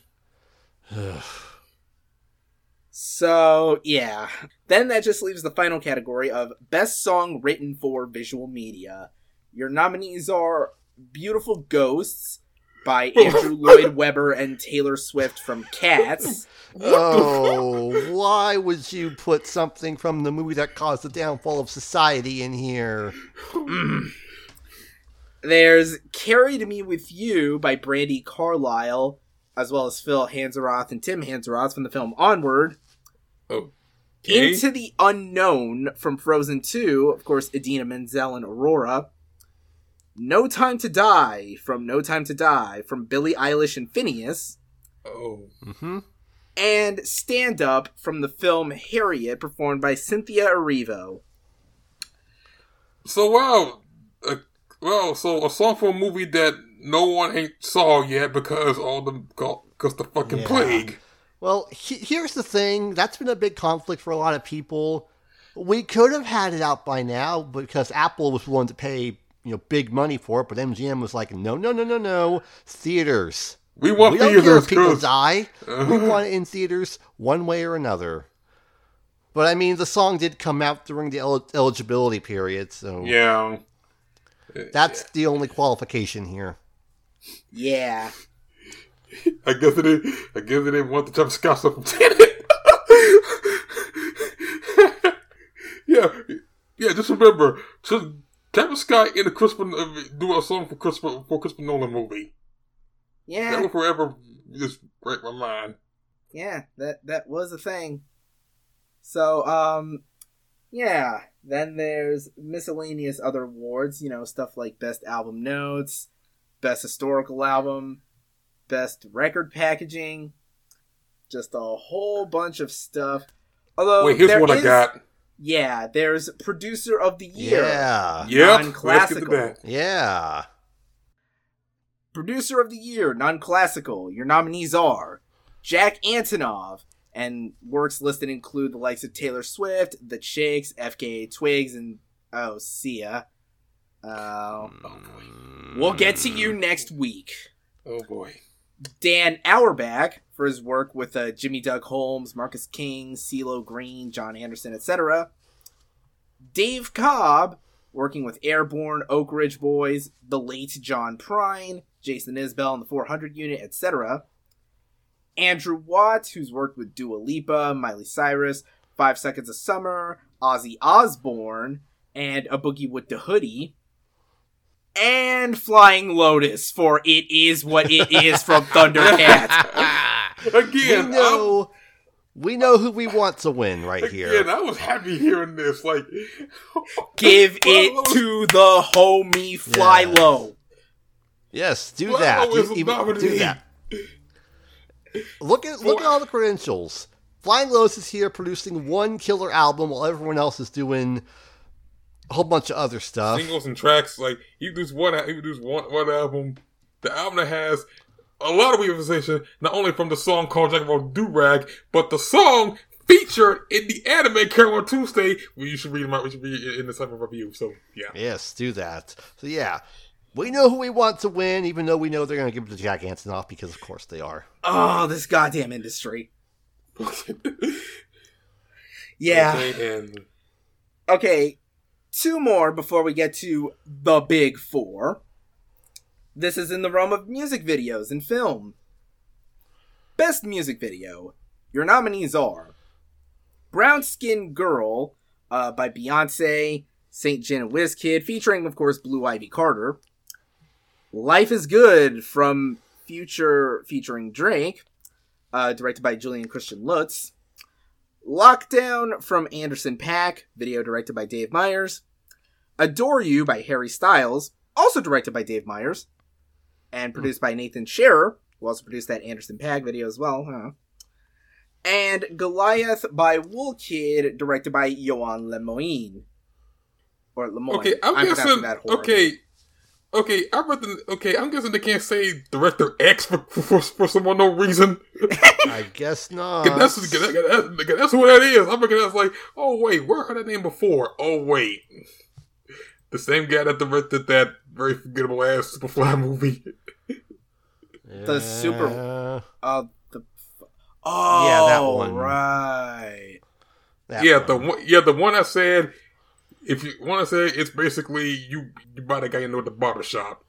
So, yeah. Then that just leaves the final category of Best Song Written for Visual Media. Your nominees are Beautiful Ghosts by Andrew Lloyd Webber and Taylor Swift from Cats. Oh, why would you put something from the movie that caused the downfall of society in here? There's Carry Me With You by Brandi Carlile, as well as Phil Hanseroth and Tim Hanseroth from the film Onward. Okay. Into the Unknown from Frozen 2, of course, Idina Menzel and Aurora. No Time to Die from No Time to Die from Billie Eilish and Phineas. Oh. Mm-hmm. And Stand Up from the film Harriet, performed by Cynthia Erivo. So, wow. So a song for a movie that no one ain't saw yet because the fucking plague. Well, here's the thing. That's been a big conflict for a lot of people. We could have had it out by now because Apple was willing to pay, big money for it, but MGM was like, no. Theaters. We want we don't theaters. Care if people die. We want it in theaters one way or another. But I mean, the song did come out during the eligibility period, so yeah, that's the only qualification here. Yeah. I guess it didn't want the Travis Scott stuff from Tenet. yeah. Just remember, Travis Scott in the do a song for Christopher Nolan movie. Yeah. That will forever just break my mind. Yeah, that was a thing. So, yeah. Then there's miscellaneous other awards, stuff like Best Album Notes, Best Historical Album, Best Record Packaging, just a whole bunch of stuff. Although, wait, here's what I got. Yeah, there's Producer of the Year. Yeah. Non-classical. Yeah. Producer of the Year, non-classical. Your nominees are Jack Antonoff, and works listed include the likes of Taylor Swift, The Chicks, FKA Twigs, and Sia. Oh boy. We'll get to you next week. Oh boy. Dan Auerbach for his work with Jimmy Doug Holmes, Marcus King, CeeLo Green, John Anderson, etc. Dave Cobb, working with Airborne, Oak Ridge Boys, the late John Prine, Jason Isbell and the 400 Unit, etc. Andrew Watt, who's worked with Dua Lipa, Miley Cyrus, 5 Seconds of Summer, Ozzy Osbourne, and A Boogie with the Hoodie. And Flying Lotus for It Is What It Is from Thundercat. Again, we know who we want to win right here. Again, I was happy hearing this. Like, give it to the homie Fly Low. Yes, do Fly that. Low is Do that. Look at all the credentials. Flying Lotus is here producing one killer album while everyone else is doing a whole bunch of other stuff. Singles and tracks, like he does one album. The album that has a lot of representation, not only from the song called Jack About Do-Rag, but the song featured in the anime Carol on Tuesday. We should read them out. We should read it in the type of review. So yeah. Yes, do that. So yeah. We know who we want to win, even though we know they're going to give it to Jack Antonoff, because of course they are. Oh, this goddamn industry. Yeah. Okay, 2 more before we get to the big 4. This is in the realm of music videos and film. Best music video. Your nominees are Brown Skin Girl by Beyonce, St. John and WizKid, featuring, of course, Blue Ivy Carter. Life is Good from Future featuring Drake, directed by Julian Christian Lutz. Lockdown from Anderson .Paak, video directed by Dave Meyers. Adore You by Harry Styles, also directed by Dave Meyers, and produced by Nathan Scherer, who also produced that Anderson .Paak video as well. Huh? And Goliath by Woolkid, directed by Yoann LeMoyne. Or Lemoyne. Okay, I'm guessing. I'm guessing they can't say Director X for some unknown reason. I guess not. That's who that is. I'm looking at it like, oh wait, where heard that name before? Oh wait, the same guy that directed that very forgettable ass Superfly movie. The Super. Yeah, that one. Right. The one I said. if you want to say, it's basically you buy the guy you know at the barbershop.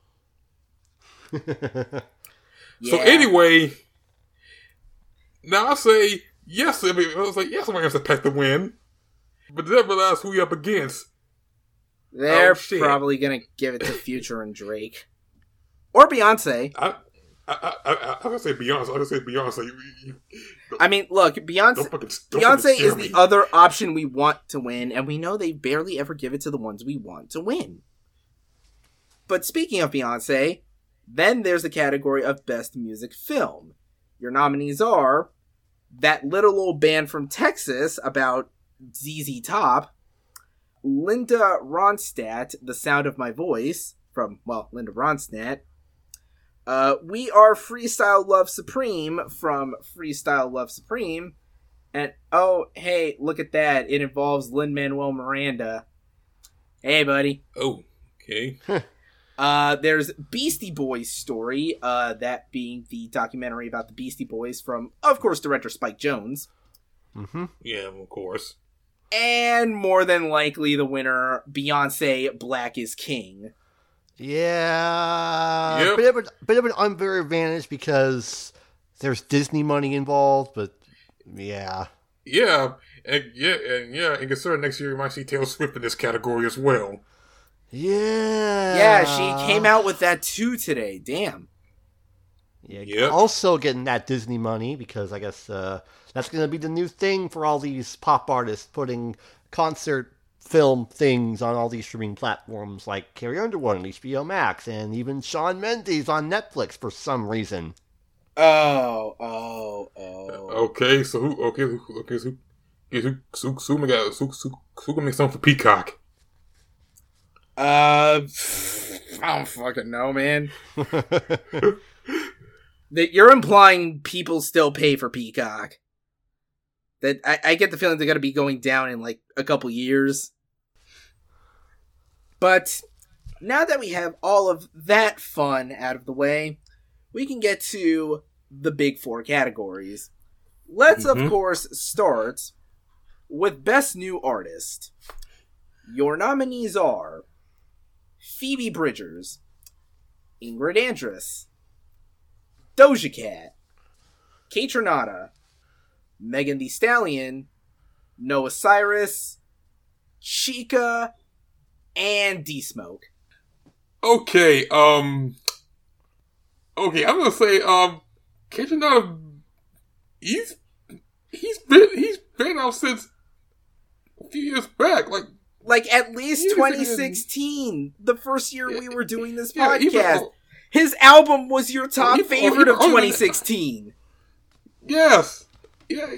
So anyway, now I say yes. I mean, I was like, yes, somebody has to pick the win, but then realize who you're up against. They're probably gonna give it to Future and Drake, or Beyonce. I was gonna say Beyonce. I was gonna say Beyonce. I mean, look, Beyonce is the other option we want to win, and we know they barely ever give it to the ones we want to win. But speaking of Beyonce, then there's the category of Best Music Film. Your nominees are That Little Old Band from Texas about ZZ Top, Linda Ronstadt, The Sound of My Voice, from, well, Linda Ronstadt, We Are Freestyle Love Supreme from Freestyle Love Supreme, and oh, hey, look at that, it involves Lin-Manuel Miranda. Hey, buddy. Oh, okay. There's Beastie Boys Story, that being the documentary about the Beastie Boys from, of course, director Spike Jonze. Mm-hmm. Yeah, of course. And more than likely the winner, Beyonce, Black is King. Yeah. Yep. Bit of an unfair advantage because there's Disney money involved, but yeah. Yeah, and consider next year you might see Taylor Swift in this category as well. Yeah. Yeah, she came out with that too today. Damn. Yeah. Yep. Also getting that Disney money because I guess that's going to be the new thing for all these pop artists, putting concert film things on all these streaming platforms like Carrie Underwood on HBO Max and even Shawn Mendes on Netflix for some reason. Oh. Okay, so who gonna make something for Peacock? I don't fucking know, man. That you're implying people still pay for Peacock. That I get the feeling they're going to be going down in like a couple years. But now that we have all of that fun out of the way, we can get to the big four categories. Let's, of course, start with Best New Artist. Your nominees are Phoebe Bridgers, Ingrid Andress, Doja Cat, Kaytranada, Megan Thee Stallion, Noah Cyrus, Chica, and D-Smoke. Okay, I'm gonna say, Kaytranada, he's been out since a few years back, like at least 2016, the first year we were doing this podcast. His album was your top favorite of 2016. Yes. Yeah.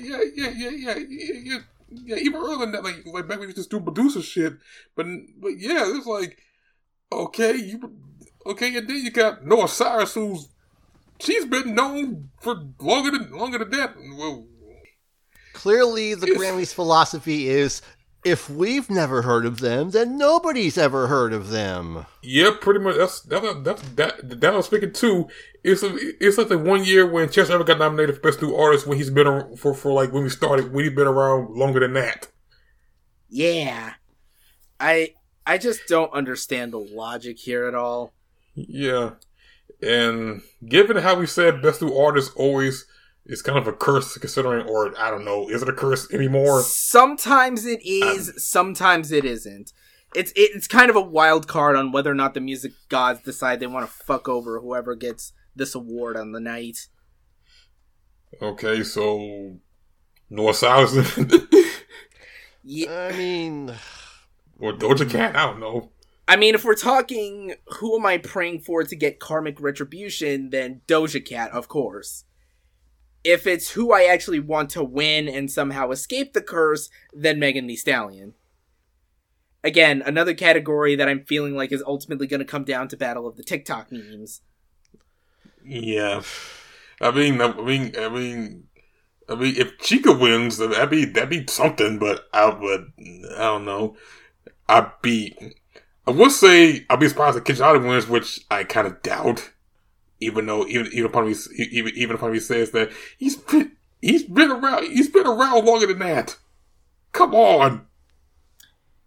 Even earlier than that, like back when you just do producer shit. But yeah, it's like, okay, and then you got Noah Cyrus, she's been known for longer than that. Well, clearly, the Grammys' philosophy is, if we've never heard of them, then nobody's ever heard of them. Yeah, pretty much. That I was speaking to. It's like the 1 year when Chester ever got nominated for Best New Artist when he's been around for like when he's been around longer than that. Yeah, I just don't understand the logic here at all. Yeah, and given how we said Best New Artist always. It's kind of a curse considering, or I don't know, is it a curse anymore? Sometimes it is, sometimes it isn't. It's kind of a wild card on whether or not the music gods decide they want to fuck over whoever gets this award on the night. Okay, so Noah Cyrus. Yeah. I mean, or Doja Cat, I don't know. I mean, if we're talking who am I praying for to get karmic retribution, then Doja Cat, of course. If it's who I actually want to win and somehow escape the curse, then Megan Thee Stallion. Again, another category that I'm feeling like is ultimately going to come down to battle of the TikTok memes. Yeah, I mean, if Chica wins, that'd be something. But I don't know. I would say I'd be surprised if Kaytranada wins, which I kind of doubt. Even though, even upon me says that he's been around longer than that. Come on.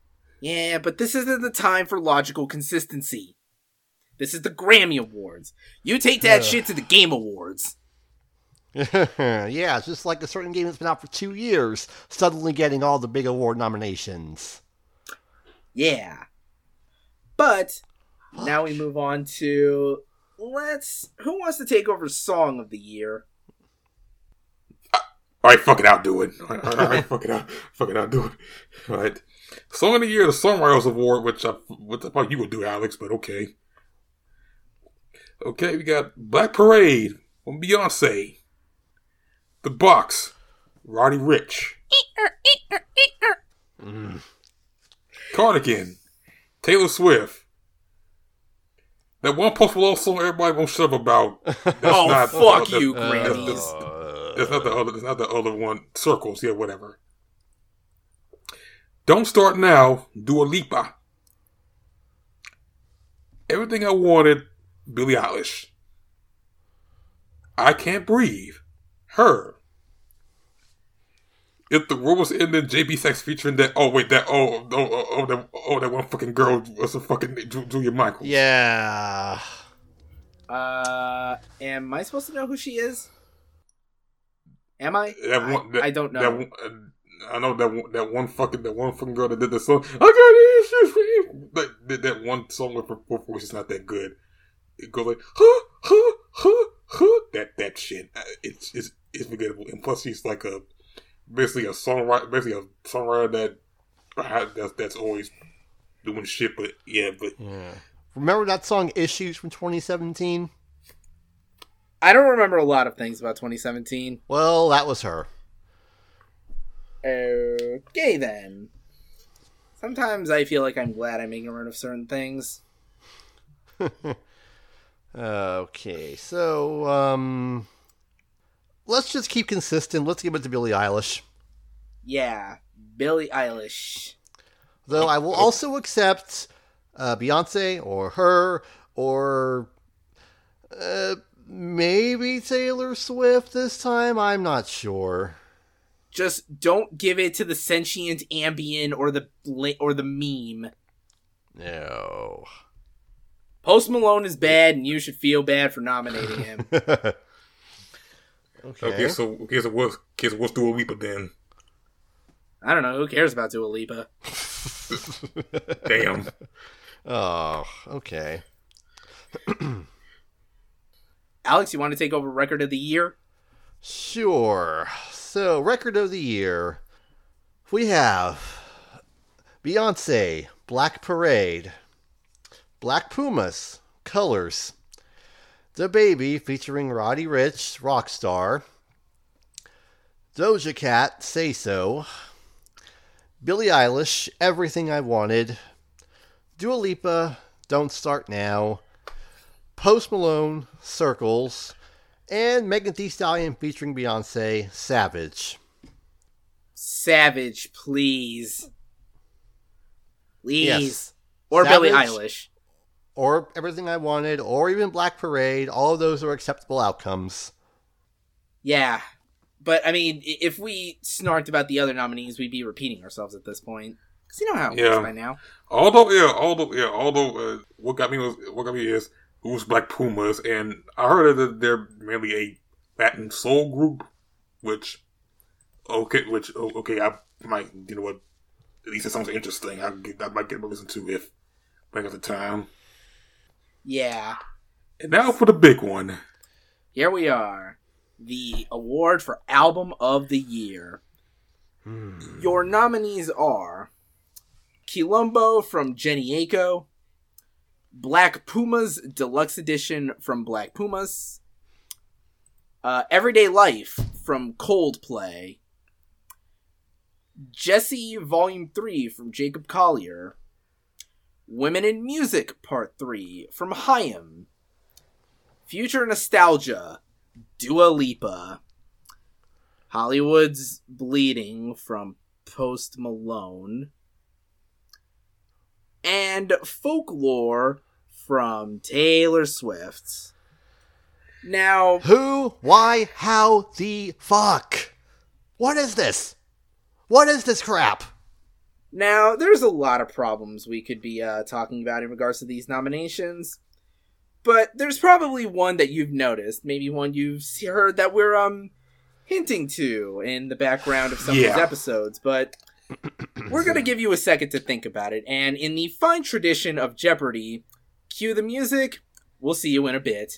Yeah, but this isn't the time for logical consistency. This is the Grammy Awards. You take that shit to the Game Awards. Yeah, it's just like a certain game that's been out for 2 years, suddenly getting all the big award nominations. Yeah. But, now we move on to... Who wants to take over Song of the Year? Alright, fuck it, I'll do it. Alright, fuck it, I'll do it. Alright. Song of the Year, the Songwriters Award, which I thought you would do, Alex, but okay. Okay, we got Black Parade from Beyonce. The Box, Roddy Ricch. Cardigan, Taylor Swift. That one Post Malone song everybody won't shut up about. Fuck you, Grammys. That's not the other one. Circles, yeah, whatever. Don't Start Now, Dua Lipa. Everything I Wanted, Billie Eilish. I Can't Breathe, Her. If the World Was Ending, JB Sachs featuring that. That one fucking girl was a fucking Julia Michaels. Yeah. Am I supposed to know who she is? Am I? I don't know. I know that one fucking girl that did the song. I got issues. That one song with her voice is not that good. It goes like that shit. It's forgettable. And plus, she's like basically a songwriter that's always doing shit. But yeah. Remember that song "Issues" from 2017? I don't remember a lot of things about 2017. Well, that was her. Okay, then. Sometimes I feel like I'm glad I'm ignorant of certain things. Okay, so, let's just keep consistent. Let's give it to Billie Eilish. Yeah, Billie Eilish. Though I will also accept Beyonce or her or maybe Taylor Swift this time. I'm not sure. Just don't give it to the sentient ambient or the meme. No. Post Malone is bad, and you should feel bad for nominating him. Okay, so what's Dua Lipa then? I don't know. Who cares about Dua Lipa? Damn. Oh, okay. Alex, you want to take over Record of the Year? Sure. So, Record of the Year. We have Beyonce, Black Parade. Black Pumas, Colors. The Baby featuring Roddy Ricch, Rockstar. Doja Cat, Say So. Billie Eilish, Everything I Wanted. Dua Lipa, Don't Start Now. Post Malone, Circles. And Megan Thee Stallion featuring Beyonce, Savage. Savage, please. Please. Yes. Or Savage, Billie Eilish. Or Everything I Wanted, or even Black Parade. All of those are acceptable outcomes. Yeah. But, I mean, if we snarked about the other nominees, we'd be repeating ourselves at this point. Because you know how it works by now. Although, what got me is who's Black Pumas, and I heard that they're mainly a Latin soul group, which I might, you know what, at least it sounds interesting. I might get to listen to if I got the time. Yeah. And now for the big one. Here we are. The award for Album of the Year. Your nominees are Quilombo from Jenny Aiko, Black Pumas Deluxe Edition from Black Pumas, Everyday Life from Coldplay, Jesse Volume 3 from Jacob Collier, Women in Music Part 3 from Haim, Future Nostalgia, Dua Lipa, Hollywood's Bleeding from Post Malone, and Folklore from Taylor Swift. Now, who, why, how the fuck? What is this? What is this crap? Now, there's a lot of problems we could be talking about in regards to these nominations, but there's probably one that you've noticed, maybe one you've heard that we're hinting to in the background of some of these episodes, but we're going to give you a second to think about it, and in the fine tradition of Jeopardy, cue the music. We'll see you in a bit.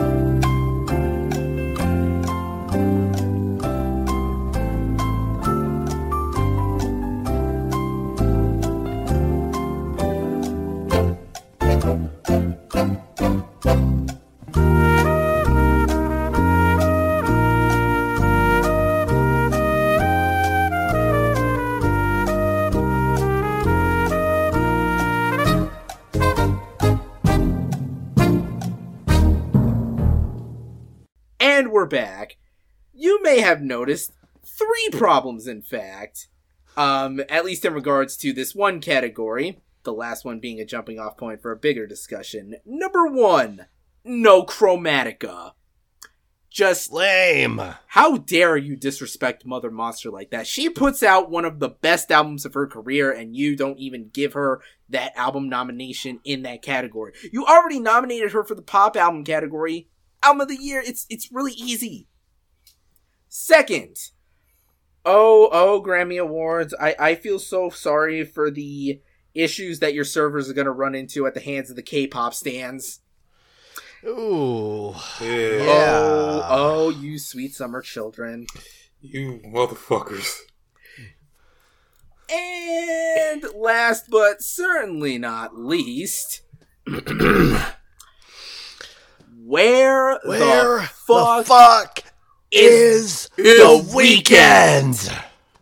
And we're back. You may have noticed 3 problems, in fact. At least in regards to this one category. The last one being a jumping off point for a bigger discussion. Number 1, no Chromatica. Just lame. How dare you disrespect Mother Monster like that? She puts out one of the best albums of her career, and you don't even give her that album nomination in that category. You already nominated her for the pop album category. Album of the year, it's really easy. Second, Grammy Awards, I feel so sorry for the issues that your servers are going to run into at the hands of the K-pop stans. Ooh. Yeah. Oh, you sweet summer children. You motherfuckers. And last but certainly not least... Where the fuck is The Weeknd?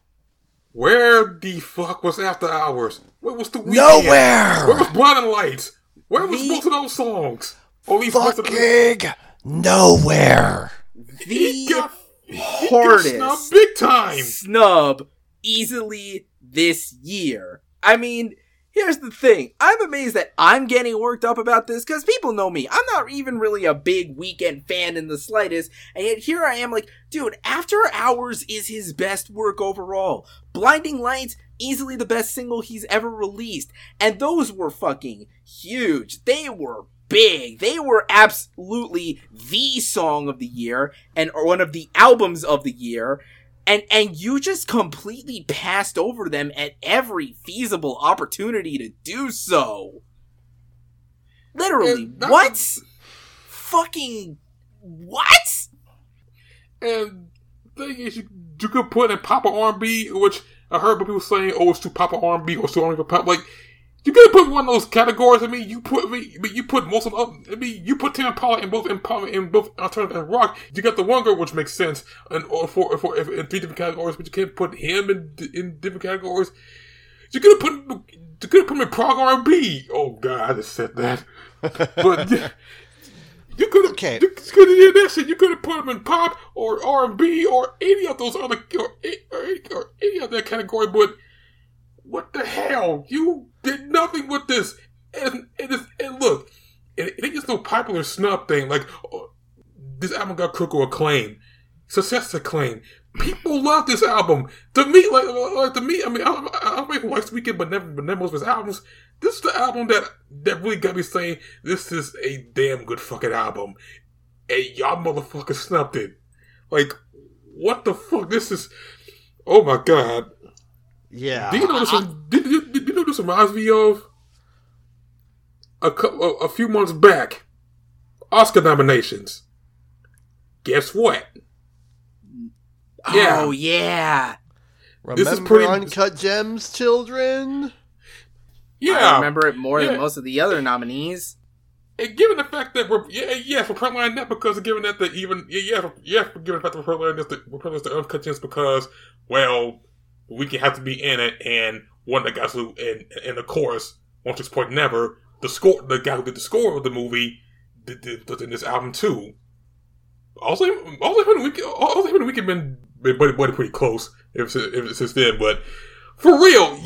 Where the fuck was After Hours? Where was The Weeknd? Nowhere! Where was Blinding Lights? Where was most of those songs? Fucking nowhere. The hardest hardest big time snub easily this year. I mean... Here's the thing. I'm amazed that I'm getting worked up about this because people know me. I'm not even really a big Weeknd fan in the slightest. And yet here I am like, dude, After Hours is his best work overall. Blinding Lights, easily the best single he's ever released. And those were fucking huge. They were big. They were absolutely the song of the year and one of the albums of the year. And you just completely passed over them at every feasible opportunity to do so. Literally, what? Fucking what? And the thing is, you could put in pop or R&B, which I heard people saying, "Oh, it's too pop or R&B, or it's too R&B for pop." Like, you could put one of those categories. You put most of them. You put Tame Impala in both alternative and rock. You got the one girl, which makes sense, and in 3 different categories. But you can't put him in different categories. You could have put him in prog R&B. Oh God, I just said that. But you could have that shit. You could have put him in pop or R&B or any of those other or any other category. But what the hell? You did nothing with this. And look, it ain't just no popular snub thing. Like, this album got critical acclaim, success acclaim. People love this album. To me, I mean, I don't even like Weeknd, but never most of his albums. This is the album that really got me saying, this is a damn good fucking album. And y'all motherfuckers snubbed it. Like, what the fuck? This is, oh my God. Yeah. Do you know this reminds me of? A few months back, Oscar nominations. Guess what? Oh, yeah. Remember this is pretty Uncut Gems, children? Yeah. I remember it more than most of the other nominees. And given the fact that we're for Frontline Net, because given that the even given the fact that we're Frontline the Uncut Gems, because we can have to be in it, and one that got to and of course, Once This Point Never, the guy who did the score of the movie did in this album too. Also him and Weeknd been pretty close since then, but for real,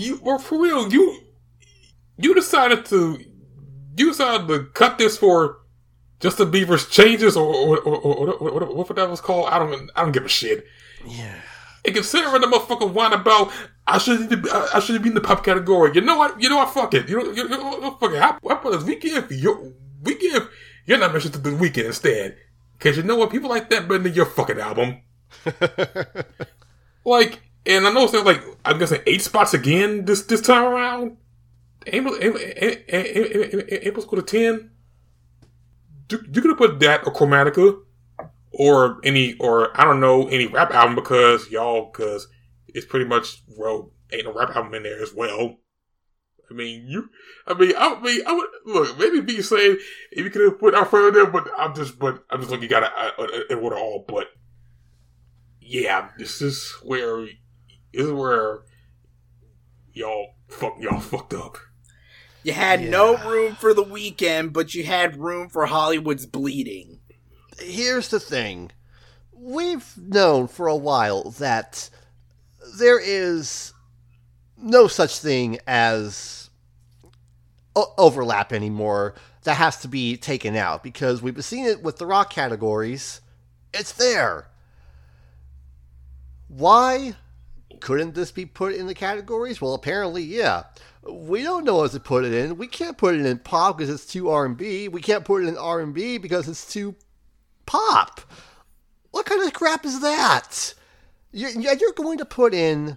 you decided to cut this for Justin Bieber's Changes or what that was called. I don't give a shit. Yeah. And considering the motherfucker whine about, I shouldn't be in the pop category. You know what? Fuck it. You know fuck it. How about this? We give you're not mentioned to the weekend instead. Because you know what? People like that better than your fucking album. Like, and I know it's like, I'm guessing 8 spots again this time around. April's go to 10. You could have put that or Chromatica or any rap album because it's pretty much, well, ain't no rap album in there as well. I would look, maybe be saying if you could have put Alfredo there, but I'm just looking, you gotta in order all, but yeah, this is where y'all fucked up. You had no room for The Weeknd, but you had room for Hollywood's Bleeding. Here's the thing. We've known for a while that there is no such thing as overlap anymore that has to be taken out, because we've been seeing it with the rock categories. It's there. Why couldn't this be put in the categories? Well, apparently, yeah. We don't know what to put it in. We can't put it in pop because it's too R&B. We can't put it in R&B because it's too pop. What kind of crap is that? You're going to put in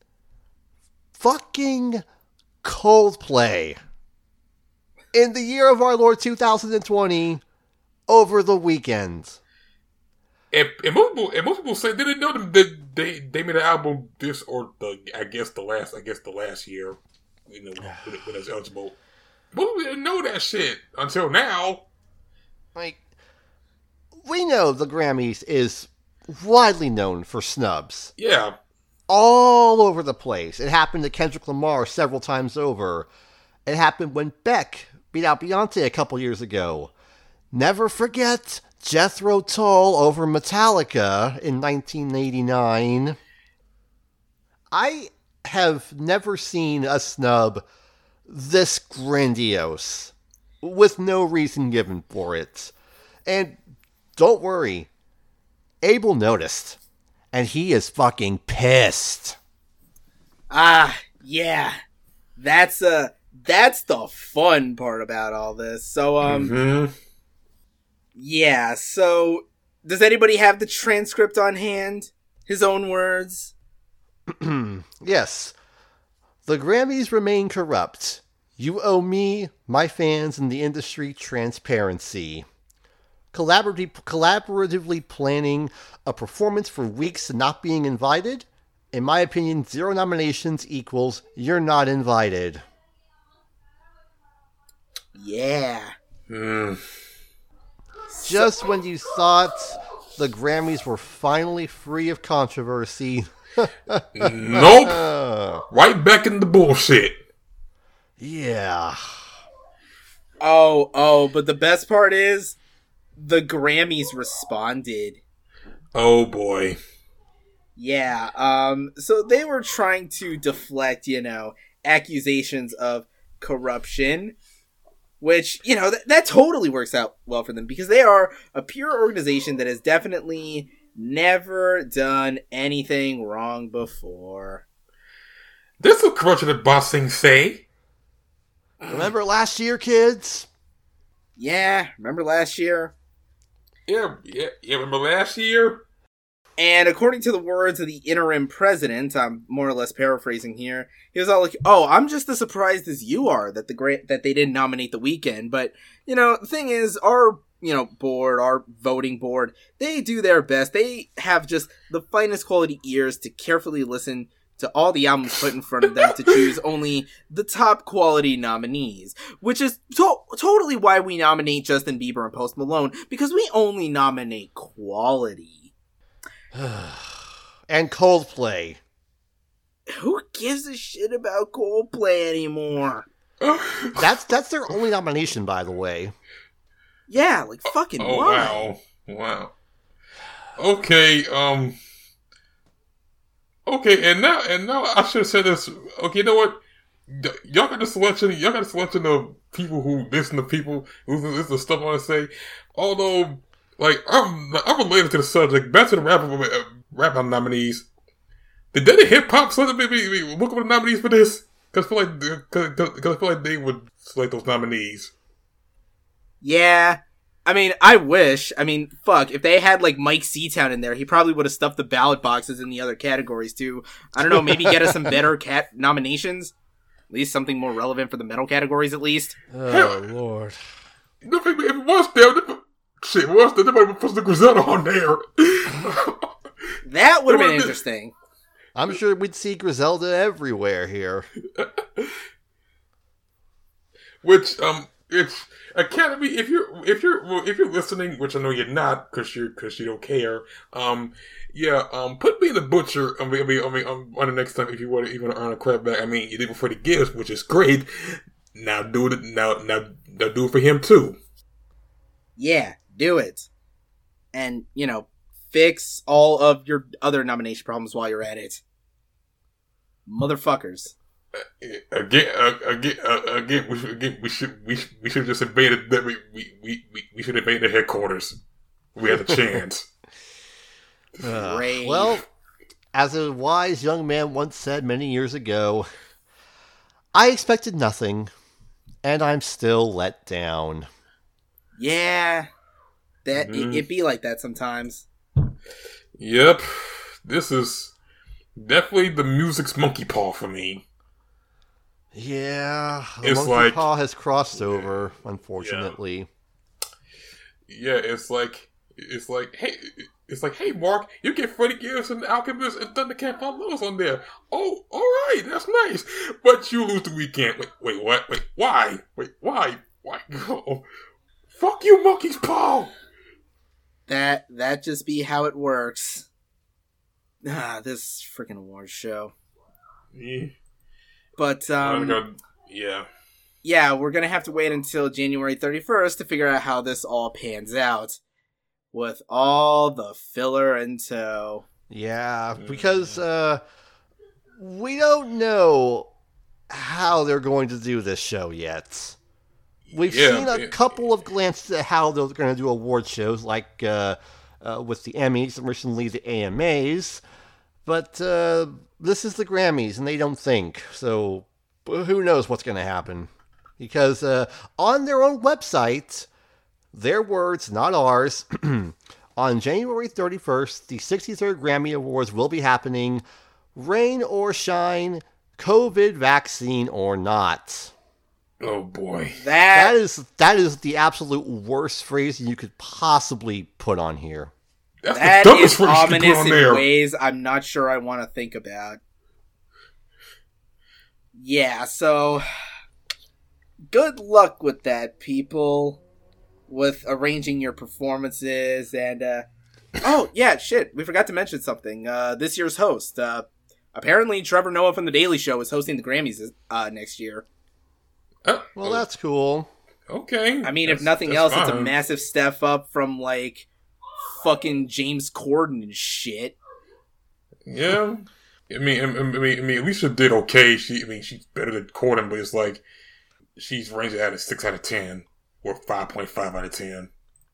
fucking Coldplay in the year of our Lord 2020 over The Weeknd. And most people say they didn't know that they made an album this or the last year, you know, when it's eligible. Most people didn't know that shit until now. Like, we know the Grammys is widely known for snubs. Yeah. All over the place. It happened to Kendrick Lamar several times over. It happened when Beck beat out Beyonce a couple years ago. Never forget Jethro Tull over Metallica in 1989. I have never seen a snub this grandiose, with no reason given for it. And don't worry, Abel noticed, and he is fucking pissed. Yeah. That's the fun part about all this. So, yeah, so does anybody have the transcript on hand? His own words? Yes. The Grammys remain corrupt. You owe me, my fans, and the industry transparency. Collaboratively planning a performance for weeks and not being invited? In my opinion, 0 nominations equals you're not invited. Yeah. Just when you thought the Grammys were finally free of controversy. Nope. Right back in the bullshit. Yeah. Oh, but the best part is the Grammys responded. Oh boy. Yeah, so they were trying to deflect, accusations of corruption, which, that totally works out well for them because they are a pure organization that has definitely never done anything wrong before. This is corruption that Boss Singh say. Remember last year, kids? Yeah, remember last year? Yeah, remember last year? And according to the words of the interim president, I'm more or less paraphrasing here, he was all like, "Oh, I'm just as surprised as you are that that they didn't nominate The Weeknd." But, the thing is, our, board, our voting board, they do their best. They have just the finest quality ears to carefully listen to all the albums put in front of them to choose only the top quality nominees, which is totally why we nominate Justin Bieber and Post Malone, because we only nominate quality. And Coldplay. Who gives a shit about Coldplay anymore? That's their only nomination, by the way. Yeah, like fucking why? Wow. Okay, okay, and now I should have said this. Okay, you know what? Y'all got the selection of people who listen to people who listen to stuff I want to say. Although, like, I'm related to the subject. Back to the rap album nominees. Did that hip hop song maybe look up the nominees for this? Because I feel like they would select those nominees. Yeah. I mean, I wish. I mean, fuck. If they had, like, Mike Seatown in there, he probably would have stuffed the ballot boxes in the other categories, too. I don't know, maybe get us some better nominations? At least something more relevant for the metal categories, at least. Oh, Lord. If it was there, shit, was there? They might have put the Griselda on there. That would have been interesting. I'm sure we'd see Griselda everywhere here. Which, it's Academy. If you're listening, which I know you're not, because you don't care. Put me in the butcher. I mean, on the next time if you want to earn a crap back. I mean, you did it for the gifts, which is great. Now do it. Now do it for him too. Yeah, do it, and fix all of your other nomination problems while you're at it, motherfuckers. Again, we should just invaded that. We should invade the headquarters. We had a chance. Well, as a wise young man once said many years ago, I expected nothing, and I'm still let down. Yeah, it be like that sometimes. Yep, this is definitely the music's monkey paw for me. Yeah, it's monkey paw has crossed over, unfortunately. Yeah, it's like, hey, Mark, you get Freddie Gibbs and Alchemist and Thundercat Fundamentals on there. Oh, all right, that's nice. But you lose the weekend. Wait, what? Wait, why? Wait, why? Why? Oh, fuck you, monkey's paw. That just be how it works. This freaking awards show. Yeah. But, yeah, we're gonna have to wait until January 31st to figure out how this all pans out. With all the filler in tow. Yeah, because, we don't know how they're going to do this show yet. We've seen a couple of glances at how they're going to do award shows, like, with the Emmys and recently the AMAs. But this is the Grammys, and they don't think. So who knows what's going to happen? Because on their own website, their words, not ours, on January 31st, the 63rd Grammy Awards will be happening, rain or shine, COVID vaccine or not. Oh boy. That is the absolute worst phrase you could possibly put on here. That is ominous in ways I'm not sure I want to think about. Yeah, so good luck with that, people. With arranging your performances and, oh, yeah, shit, we forgot to mention something. This year's host. Apparently Trevor Noah from The Daily Show is hosting the Grammys next year. Well, that's cool. Okay. I mean, if nothing else, it's a massive step up from, like, fucking James Corden and shit. Yeah. I mean, Alicia did okay. She's better than Corden, but it's like, she's ranging at a 6 out of 10, or 5.5 out of 10.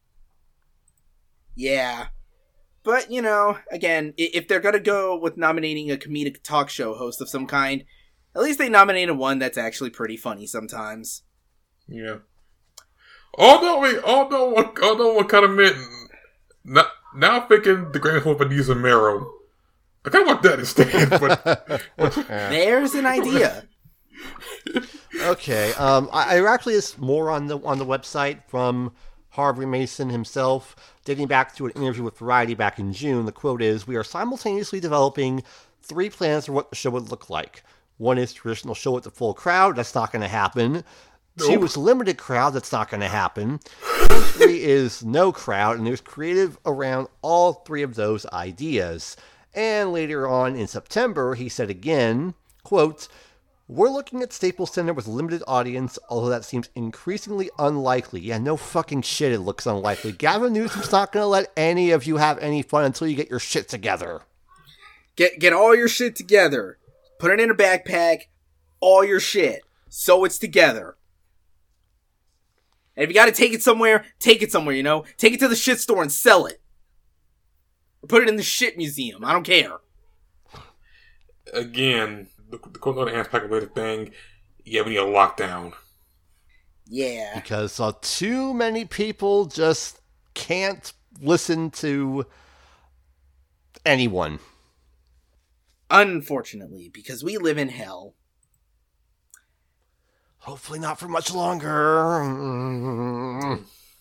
Yeah. But, again, if they're gonna go with nominating a comedic talk show host of some kind, at least they nominated one that's actually pretty funny sometimes. Yeah. Although one kind of meant, now I'm thinking the Grammy for Vanessa Mero. I kind of want that instead, but there's an idea. Okay, I actually is more on the website from Harvey Mason himself, dating back to an interview with Variety back in June. The quote is, "We are simultaneously developing 3 plans for what the show would look like. One is traditional show with the full crowd. That's not going to happen. Nope. 2 is limited crowd. That's not going to happen. 3 is no crowd, and there's creative around all 3 of those ideas." And later on in September, he said again, quote, "We're looking at Staples Center with a limited audience, although that seems increasingly unlikely." Yeah, no fucking shit, it looks unlikely. Gavin Newsom's not going to let any of you have any fun until you get your shit together. Get all your shit together. Put it in a backpack. All your shit. So it's together. And if you got to take it somewhere, take it somewhere, Take it to the shit store and sell it. Or put it in the shit museum. I don't care. again, the Corona anti-speculative thing, yeah, we need a lockdown. Yeah. Because too many people just can't listen to anyone. Unfortunately, because we live in hell. Hopefully not for much longer.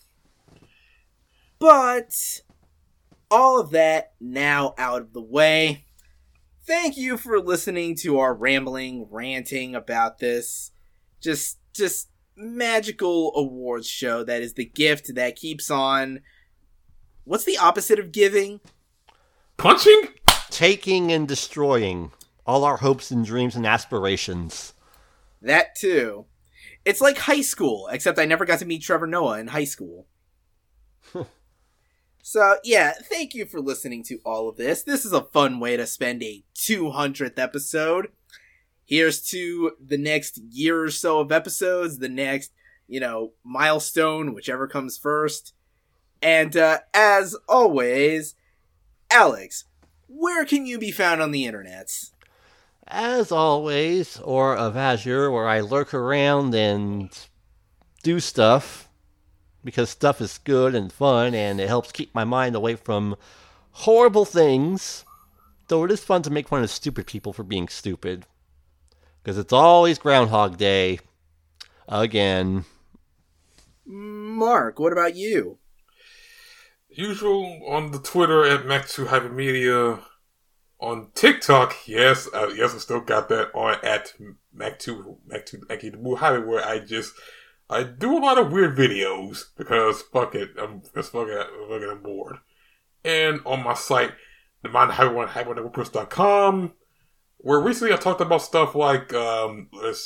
But all of that now out of the way. Thank you for listening to our rambling, ranting about this just magical awards show that is the gift that keeps on. What's the opposite of giving? Punching? Taking and destroying all our hopes and dreams and aspirations. That too. It's like high school, except I never got to meet Trevor Noah in high school. So, yeah, thank you for listening to all of this. This is a fun way to spend a 200th episode. Here's to the next year or so of episodes, the next, milestone, whichever comes first. And, as always, Alex, where can you be found on the internets? As always, or of Azure, where I lurk around and do stuff. Because stuff is good and fun, and it helps keep my mind away from horrible things. Though it is fun to make fun of stupid people for being stupid. Because it's always Groundhog Day. Again. Mark, what about you? Usual on the Twitter at Mac2-Media. On TikTok, yes, I still got that on at Mac2 where I do a lot of weird videos because fuck it, I'm bored. And on my site, themindhappywordpress.com, where recently I talked about stuff like that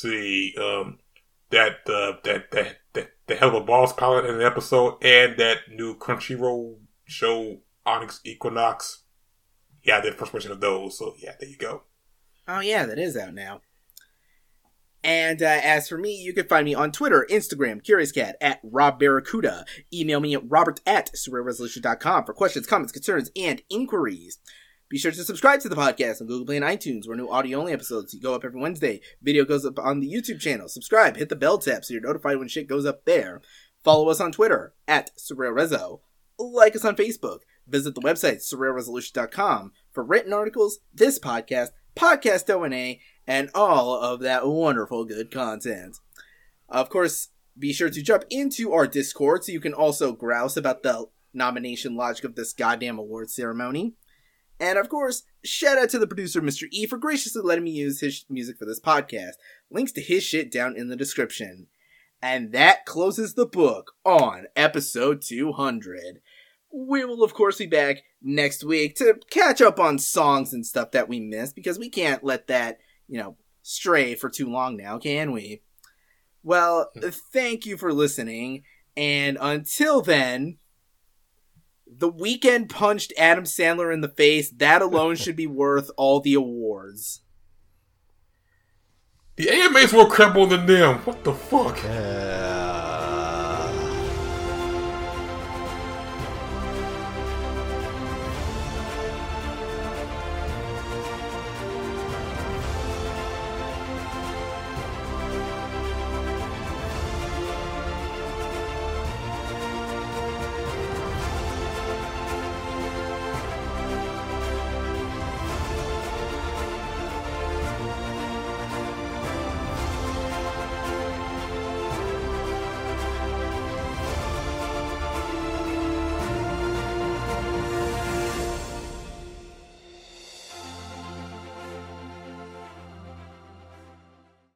the Hell of a Boss pilot in an episode, and that new Crunchyroll show Onyx Equinox. Yeah, I did first version of those, so yeah, there you go. Oh yeah, that is out now. And as for me, you can find me on Twitter, Instagram, CuriousCat, at Rob Barracuda. Email me at robert@surrealresolution.com for questions, comments, concerns, and inquiries. Be sure to subscribe to the podcast on Google Play and iTunes, where new audio-only episodes go up every Wednesday. Video goes up on the YouTube channel. Subscribe, hit the bell tab so you're notified when shit goes up there. Follow us on Twitter, at SurrealRezo. Like us on Facebook. Visit the website, surrealresolution.com, for written articles, this podcast, Podcast O&A, and all of that wonderful good content. Of course, be sure to jump into our Discord so you can also grouse about the nomination logic of this goddamn award ceremony. And of course, shout out to the producer, Mr. E, for graciously letting me use his music for this podcast. Links to his shit down in the description. And that closes the book on episode 200. We will, of course, be back next week to catch up on songs and stuff that we missed, because we can't let that, stray for too long now, can we? Well, thank you for listening, and until then, The Weeknd punched Adam Sandler in the face. That alone should be worth all the awards. The AMAs were credible than them. What the fuck?